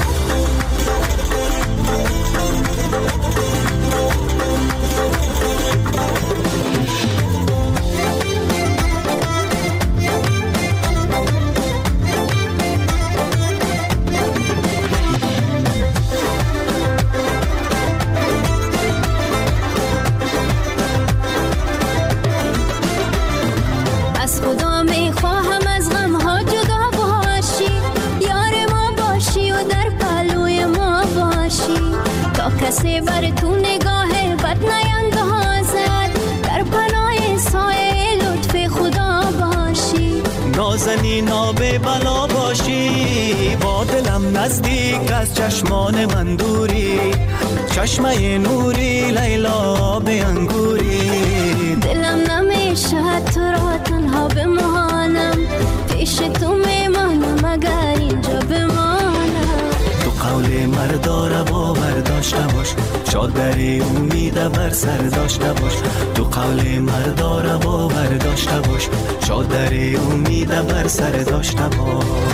کسی بر تو نگاه بد نیندازد، در پناه سایه لطف خدا باشی. نازنینا به بلا باشی، با دلم نزدیک از چشمان من دوری، چشمه نوری لیلا به انگوری. دلم نمیشه تو را تنها بمانم، پیش تو میمانم اگر اینجا بمانم. قول مردار باور داشته باش، چادر امید بر سر داشته باش. تو قول مردار باور داشته باش، چادر امید بر سر داشته باش.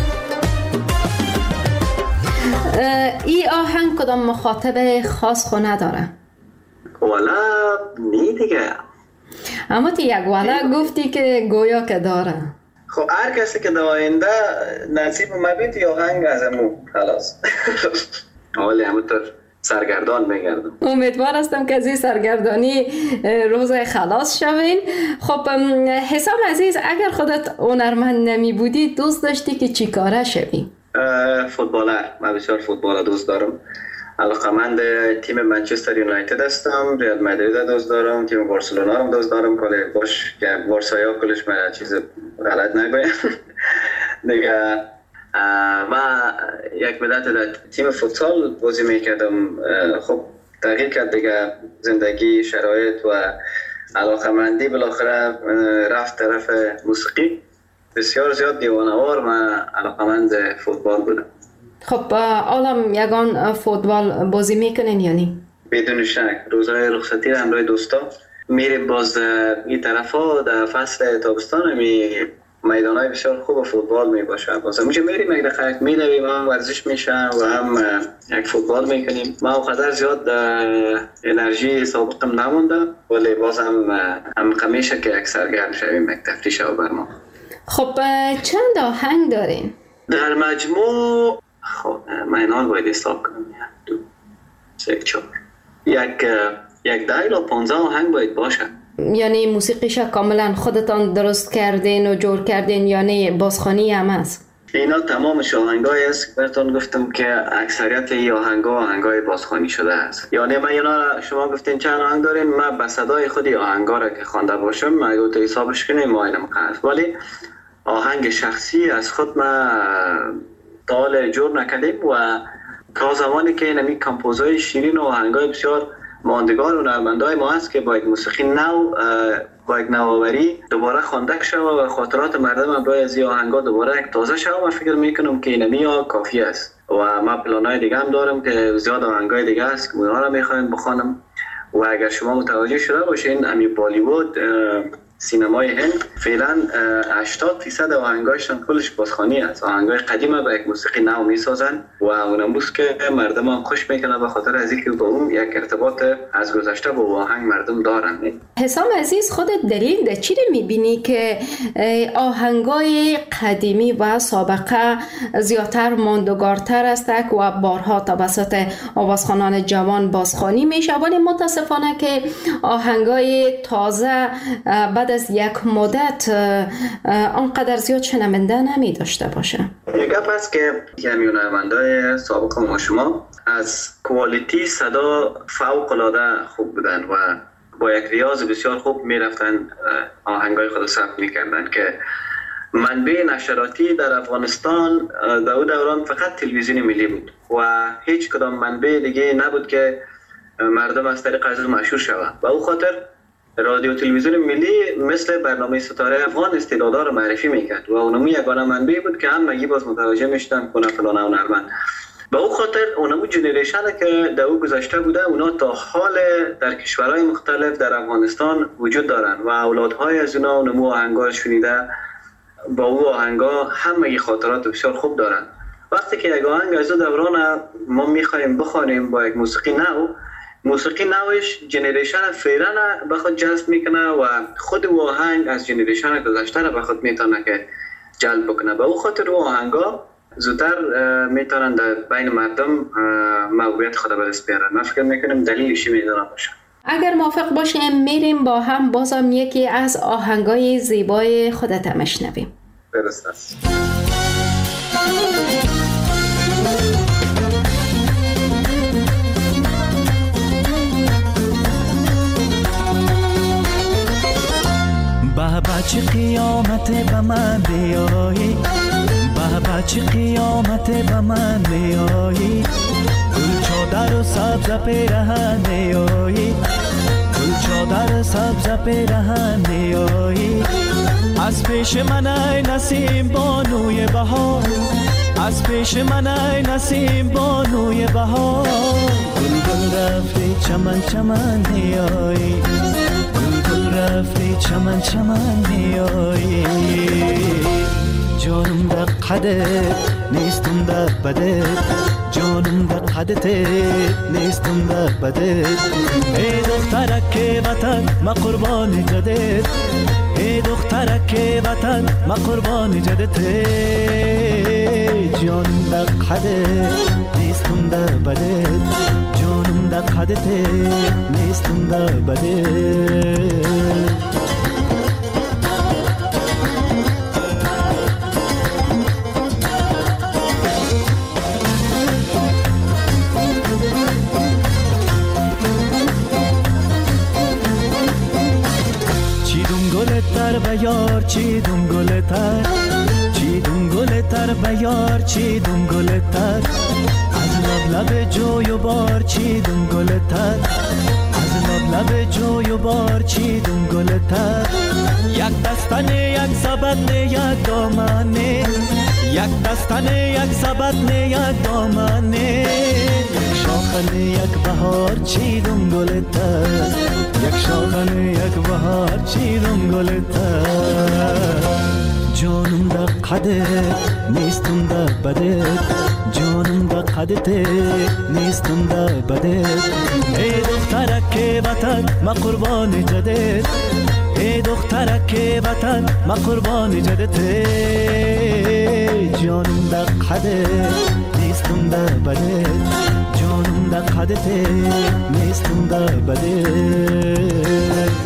ای آهنگ کدام مخاطب خاص خو نداره؟ والا نی دیگه. اما تو یک والا گفتی که گویا که داره. خب هر کسی که در آینده نصیب مبید یا آهنگ از امو خلاص. ولی همونطور سرگردان میگردم. امیدوار هستم که از این سرگردانی روز خلاص شوین. خب حسام عزیز، اگر خودت هنرمند نمی بودی دوست داشتی که چی کاره شوی؟ فوتبالر. من بسیار فوتبال دوست دارم. علاقمند تیم منچستر یونایتد هستم، ریال مادرید دوست دارم، تیم بارسلونا هم دوست دارم. کلی باش که بارسایا کلش من چیز غلط نگویم دیگه. من یک مدت در تیم فوتسال بازی میکردم. خب تغییر کرد دیگه زندگی، شرایط و علاقمندی، بالاخره رفت طرف موسیقی. بسیار زیاد دیوانه‌وار من علاقمند فوتبال بودم. خب آلام یگان فوتبال بازی میکنین یا نی؟ بدون شک روزهای رخصتی همراه دوستا میریم باز این طرف ها. در فصل تابستان میدان های بسیار خوب فوتبال میباشه. باز میشه میریم یک دقیقه میدویم، هم ورزش میشه و هم یک فوتبال میکنیم. من اونقدر زیاد انرژی سابقم نمونده، ولی باز هم همیشه که یک سرگرم شویم، یک تفریح و برما. خب چند آهنگ دارین؟ در مجموع خب من آن باید حساب کنم. 1 2 3 4 یک 10 تا 15 آهنگ باید باشه. یعنی موسیقیش کاملا خودتان درست کردین و جور کردین، یعنی بازخوانی هم است؟ اینا تمامش آهنگایی است که براتون گفتم که اکثریت این آهنگای بازخوانی شده است. یعنی من اینا شما گفتین چند آهنگ دارین، من به صدای خودی آهنگا را که خوانده باشم اگه تو حسابش کنیم معاینه میکنم، ولی آهنگ شخصی از خود من تال جور نکردیم. و تا زمانی که نمی کمپوزهای شیرین و آهنگای بسیار ماندگار و هنرمندای ما هست که باید موسیقی نو با یک نوآوری دوباره خوانده شود و خاطرات مردم هم برای از این آهنگا دوباره یک تازه شود، من فکر میکنم که اینمی ها کافی است. و من پلانای دیگه هم دارم که زیاد آهنگای دیگه هست که اونها را میخوایم بخوانم. و اگر شما متوجه شده باشین امی بالیوود، سینمای هند فعلا 80% آهنگایشان کلش بازخوانی است. آهنگای قدیمه به یک موسیقی نو میسازن و اونموست که مردم هم خوش میکنه به خاطر از اینکه با اون یک ارتباط از گذشته با آهنگ مردم دارن. حسام عزیز، خودت دلیل ده چی میبینی که آهنگای قدیمی و سابقه زیادتر ماندگارتر است و بارها توسط آوازخوانان جوان بازخوانی میشه، ولی متاسفانه که آهنگای تازه بعد از یک مدت آنقدر زیاد شنونده نمی داشته باشه؟ یک گپ است که همین هنرمندای سابق ما شما از کوالیتی صدا فوق العاده خوب بودن و با یک ریاض بسیار خوب می رفتن آهنگای خود ثبت می کردن که منبع نشراتی در افغانستان در اون دوران فقط تلویزیون ملی بود و هیچ کدام منبع دیگه نبود که مردم از طریق از مشهور شود. و او خاطر رادیو تلویزیون ملی مثل برنامه ستاره افغان استعدادا رو معرفی میکرد و اونم یگانه منبعی بود که همگی باز متوجه میشدن کنه فلان هنرمند. به او خاطر اونمو جنریشن که در او گذاشته بوده، اونا تا حال در کشورهای مختلف در افغانستان وجود دارن و اولادهای از اونا اونمو آهنگا شنیده، با او آهنگا همه خاطرات بسیار خوب دارن. وقتی که یک آهنگ از دوران ما میخوایم بخوانیم با یک موسیقی نوش جنریشن فعلا به خود جذب میکنه و خود او آهنگ از جنریشن گذشته را به خود میتونه که جلب بکنه. به او خاطر او آهنگا زودتر میتونن در بین مردم محبوبیت خود به دست بیارن. من فکر میکنم دلیلش میدونه باشه. اگر موافق باشیم میریم با هم بازم یکی از آهنگای زیبای خودت میشنویم. درست است. بابا چه قیامت به من بیایی، بابا چه قیامت به من بیایی، گل چادر و سبز پیرهن بیایی، گل چادر سبز پیرهن بیایی، از پیش من ای نسیم بانوی بهار، از پیش من ای نسیم بانوی بهار، گل گل رفتی چمن چمن بیایی، رفتی چمن چمن میایی، جانم در قدت نیستم در بدت، جانم در قدت نیستم در بدت، ای دخترک وطن ما قربان جدت، ای دخترک وطن ما قربان جدت، جانم در قدت نیستم در بدت، جانم در قدت نیستم در بدت. بیار چیدم گلتر، چیدم گلتر بیار چیدم گلتر، از لب لب جوی و بار چیدم گلتر، از لب لب جوی و بار چیدم گلتر، یک دستانه یک زبطه یک دامنه، یک دستانه یک زبطه یک دامنه، یک شاخنه یک بهار چیدم گلتر، یک شاخنه یک بهار چیدم گلتر، جانم در قدت نیستم در بدت، جانم در قدت نیستم در بدت، ای دخترک وطن ما قربان جدت، ای دخترک وطن ما قربان جدت، جانم در قدت نیستم در بدت، جانم در قدت نیستم در بدت.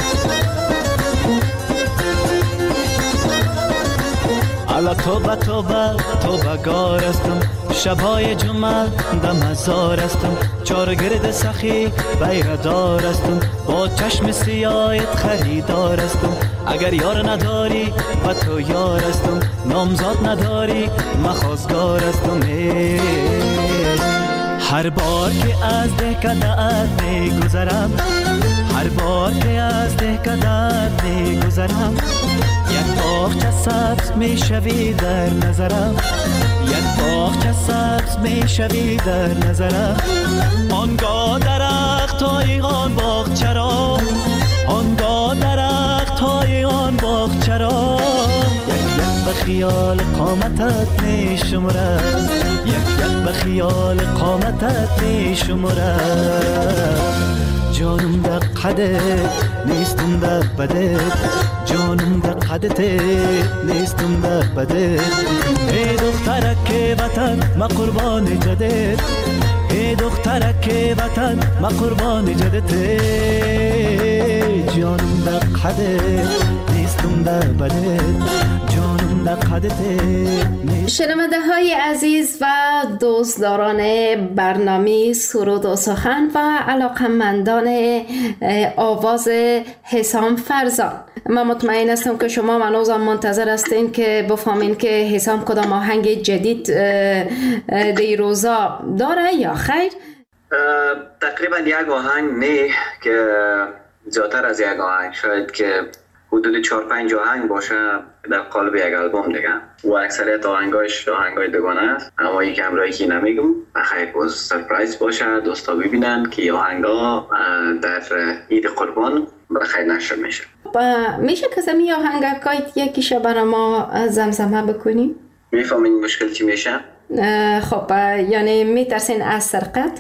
الا توبه توبه توبه گار استم، شبای جمعه دم هزار استم، چارگرد سخی بیردار استم، با چشم سیایت خریدار استم، اگر یار نداری و تو یار استم، نامزاد نداری مخواستگار استم، هر بار که از دهکده‌ات میگذرم، هر بار که از دهکده‌ات میگذرم، یک باغچه سبز میشوی در نظرم، یک باغچه سبز میشوی در نظرم، آنگاه درخت های آن باغچه را، آنگاه درخت های آن باغچه را، یک به خیال قامتت میشمرم، یک به خیال قامتت میشمرم، جانم در قدت نیستم در بدت، جانم در قدت نیستم در بدت، ای دخترک وطن ما قربان جدت، ای دخترک وطن ما قربان جدت، جانم در قدت نیستم در بدت، جانم در قدت نیستم. شنونده های عزیز و دوستداران برنامه سرود و سخن و علاقمندان آواز حسام فرزان، من مطمئن هستم که شما منوزم منتظر هستین که بفهمین که حسام کدام آهنگ جدید دیروزا داره یا خیر؟ تقریبا یک آهنگ نه که زیادتر از یک آهنگ، شاید که حدود 4-5 آهنگ باشه در قالب یک آلبوم دیگه و اکثریت آهنگاش آهنگای دوگانه است، اما یک امرایی که نمیگم بخیر باز سرپرایز باشه، دوستا ببینن که آهنگا در عید قربان بخیر نشر میشه. میشه که زمین آهنگکایت یکیشو برای ما زمزمه بکنیم؟ میفهمین مشکل چی میشه؟ خب یعنی میترسین از سرقت؟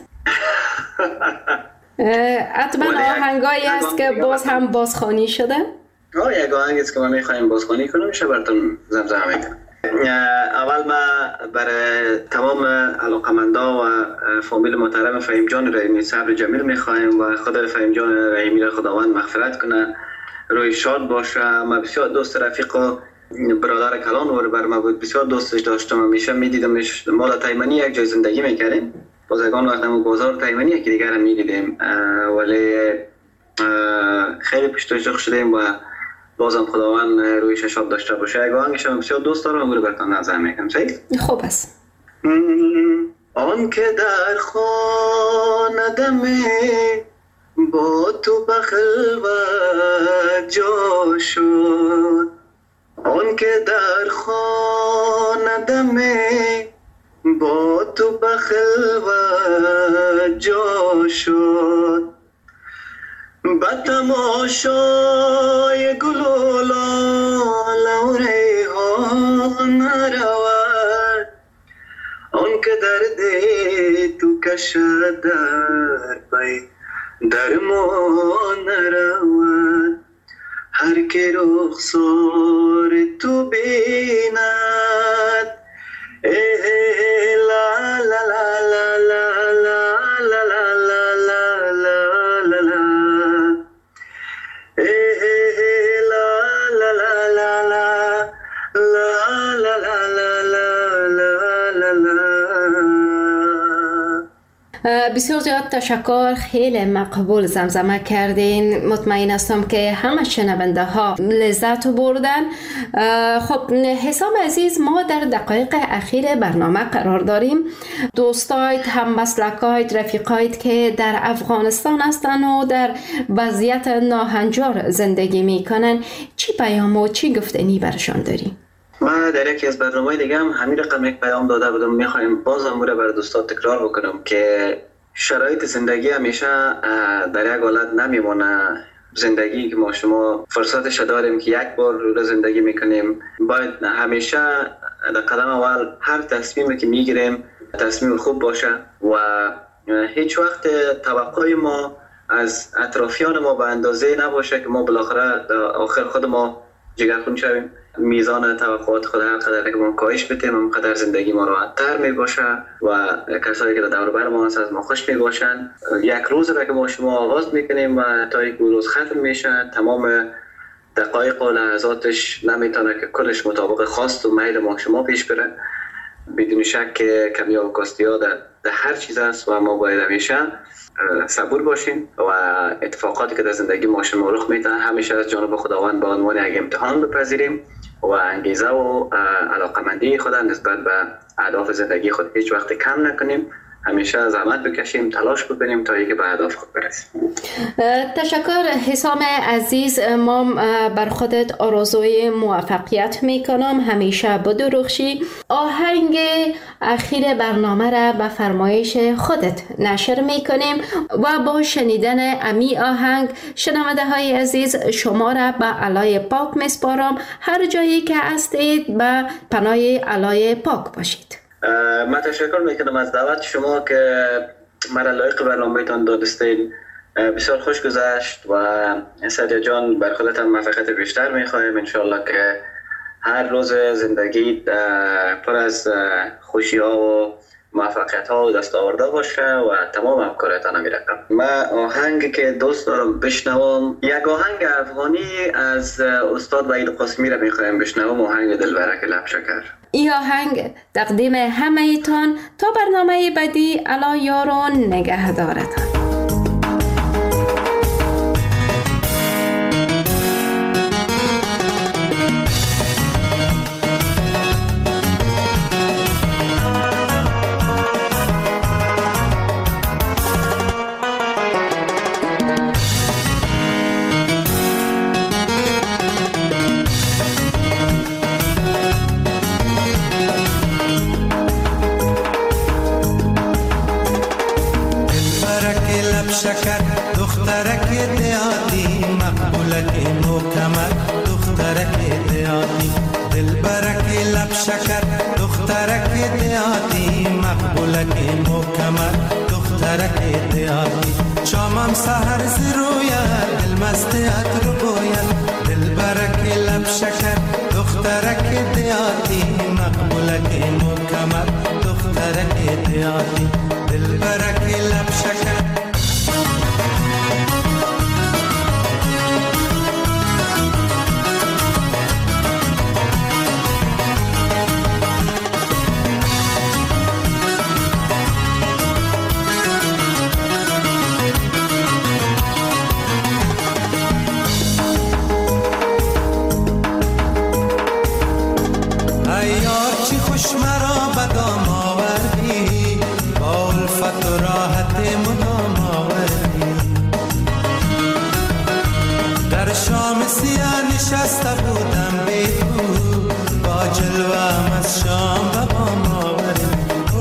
حتما آهنگایی است که باز هم بازخوانی شده؟ یک آهنگ است که ما میخوایم بازخوانی کنم میشه براتون زمزمه میکنم. اول ما برای تمام علاقمندا و فامیل محترم فهیم جان رحیمی صبر جمیل میخوایم و خدا فهیم جان رحیمی را خداوند مغفرت کنه، روی شاد باشه. ما بسیار دوست رفیق و برادر کلان و بر ما بود، بسیار دوستش داشتم، همیشه میدیدمش. مال تایمانی یک جای زندگی میکردیم، بازگان وقت هم بازار تایمانی یکی دیگر هم میدیدیم، ولی خیلی پشتوش شدیم و بازم خداوند رویش شاد داشته باشه. یک آهنگش هم بسیار دوست دارم، امروز براتون نظر میکنم. صحیح؟ خوب است. آن که در خاندم با تو بخلوت جا شد، آن که در خاندم با تو بخلوت جا شد، با تماشای گل و لاله و ریحان نرود، آن که درد تو کشد در پی درمان نرود، هر که رخسار تو بیند لا لا لا لا لا لا لا لا لا لا لا لا بسیار زیاد تشکر، خیلی مقبول زمزمه کردین. مطمئن هستم که همه شنونده ها لذت بردن. خب حسام عزیز، ما در دقایق اخیر برنامه قرار داریم. دوستایت، هم مسلکایت، رفیقایت که در افغانستان هستن و در وضعیت ناهنجار زندگی میکنن، چی پیام و چی گفتنی برشان داریم؟ ما در یکی از برنامه‌های دیگه هم همین رقم یک پیام داده بودم، میخوایم باز هم برای دوستان تکرار بکنم که شرایط زندگی همیشه در یک حالت نمیمونه. زندگی که ما شما فرصتش داریم که یک بار رو زندگی میکنیم، باید همیشه در قدم اول هر تصمیمی که میگیریم تصمیم خوب باشه و هیچ وقت توقع ما از اطرافیان ما به اندازه نباشه که ما بالاخره آخر خود ما جگرخون شویم. میزان توقعات خود هر قدر که ما کاهش بدیم هم قدر زندگی ما راحت‌تر می باشه و کسایی که در دور بر ما هست از ما خوش می باشن. یک روز را که ما شما آغاز میکنیم و تا یک روز ختم میشه، تمام دقایق و لحظاتش نمیتونه که کلش مطابق خواست و میل ما شما پیش بره. بدون شک که کمی و کاستی ها در هر چیز است و ما باید همیشه صبور باشیم و اتفاقاتی که در زندگی ما شما رخ میده همیشه از جانب خداوند به عنوان یک امتحان بپذیریم و انگیزه و علاقمندی خود نسبت به اهداف زندگی خود هیچ وقت کم نکنیم. همیشه زحمت بکشیم، تلاش بکنیم تا اینکه به اهداف خود برسیم. تشکر حسام عزیز. ما بر خودت آرزوی موفقیت میکنم، همیشه بدرخشی. آهنگ اخیر برنامه را به فرمایش خودت نشر میکنیم و با شنیدن امی آهنگ شنونده های عزیز شما را به علای پاک میسپارم. هر جایی که هستید به پناه علای پاک باشید. من تشکر میکنم از دعوت شما که مرا لایق برنامه‌تان دادستین. بسیار خوش گذشت و سعدیا جان بر خودت هم موفقیت بیشتر میخوایم. انشالله که هر روز زندگی پر از خوشی ها و موفقیت ها و دستاورده باشه و تمام افکارتان میرقم. من آهنگی که دوست دارم بشنوم یک آهنگ افغانی از استاد وحید قاسمی را میخوایم بشنوم، آهنگ دلبرک لب شکر. این آهنگ تقدیم همه ایتان تا برنامه بعدی. الا یاران نگهدارتان. شکر دخترک دیاتی، مقبولک مکمل دخترک دیاتی، دلبرک لب شکر دخترک دیاتی، مقبولک مکمل دخترک دیاتی. شامم سحر زرویت دل مست عطر بویت، دلبرک لب شکر دخترک دیاتی، مقبولک مکمل دخترک دیاتی، دلبرک لب شکر. نشسته بودم بی تو، با جلوم از شام به بام آوردی.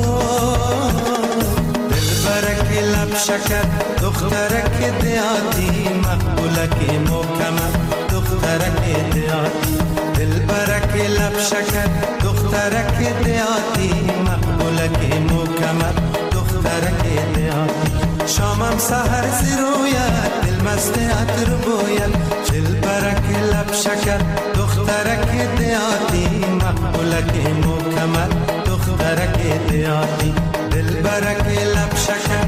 دلبرک لب شکر دخترک دیاتی، مقبولک مکمل دخترک دیاتی، دلبرک لب شکر دخترک دیاتی، مقبولک مکمل دخترک دیاتی. شامم سحر زرویت دل مست عطر بویت، دلبرک لب شکر دخترک دیاتی، مقبولک مکمل دخترک دیاتی، دلبرک لب شکر.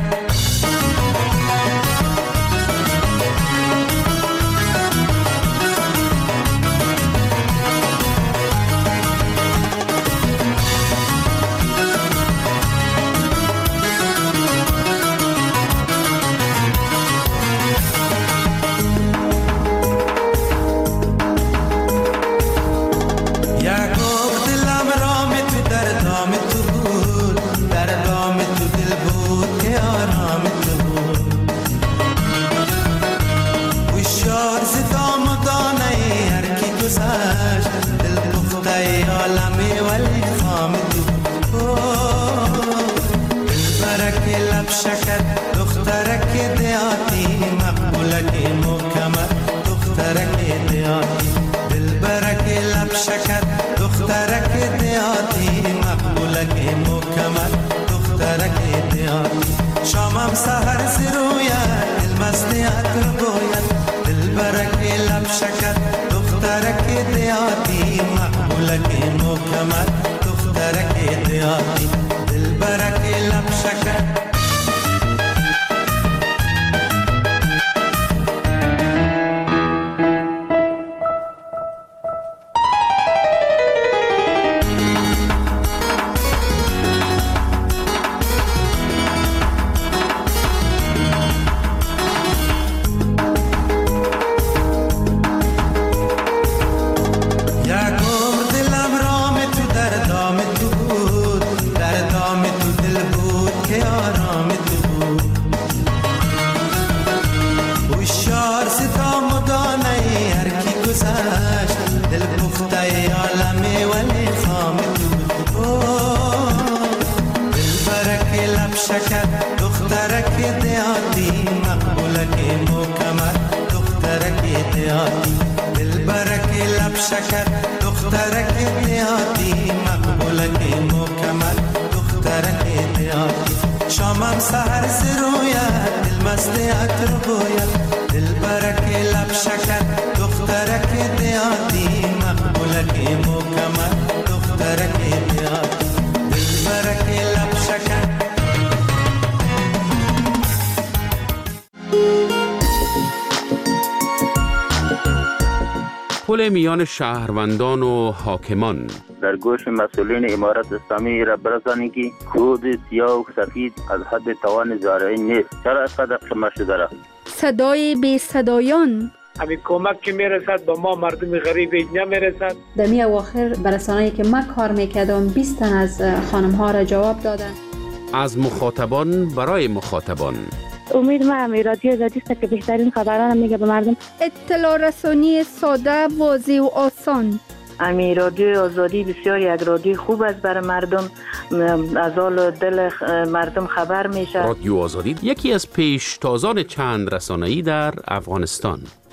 شامم سحر زرویت دل مست عطر بویت، دلبرک لب شکر دخترک دیاتی، مقبولک مکمل دخترک دیاتی، دلبرک لب شکر. شامم سحر زرویت دل مست عطر بویت، دلبرک لب شکر دخترک دیاتی، مقبولک مکمل دخترک دیاتی، دلبرک لب شکر. پل میان شهروندان و حاکمان در گوش مسئولین امارت اسلامی را برسانید که کود سیاه و سفید از حد توان زارعین نیست. چرا اینقدر شما شده را؟ صدای بی صدایان، همین کمک که میرسد با ما مردم غریب نمیرسد. دمی اواخر برسانه‌ای که من کار میکردم 20 تن از خانم ها را جواب دادن. از مخاطبان برای مخاطبان. امید ما رادیو آزادی است که بهترین خبران میگه به مردم. اطلاع رسانی ساده، واضح و آسان. امی رادیو آزادی بسیار یک رادیو خوب است برای مردم، از حال دل مردم خبر میشه. رادیو آزادی یکی از پیشتازان چند رسانه‌ای در افغانستان.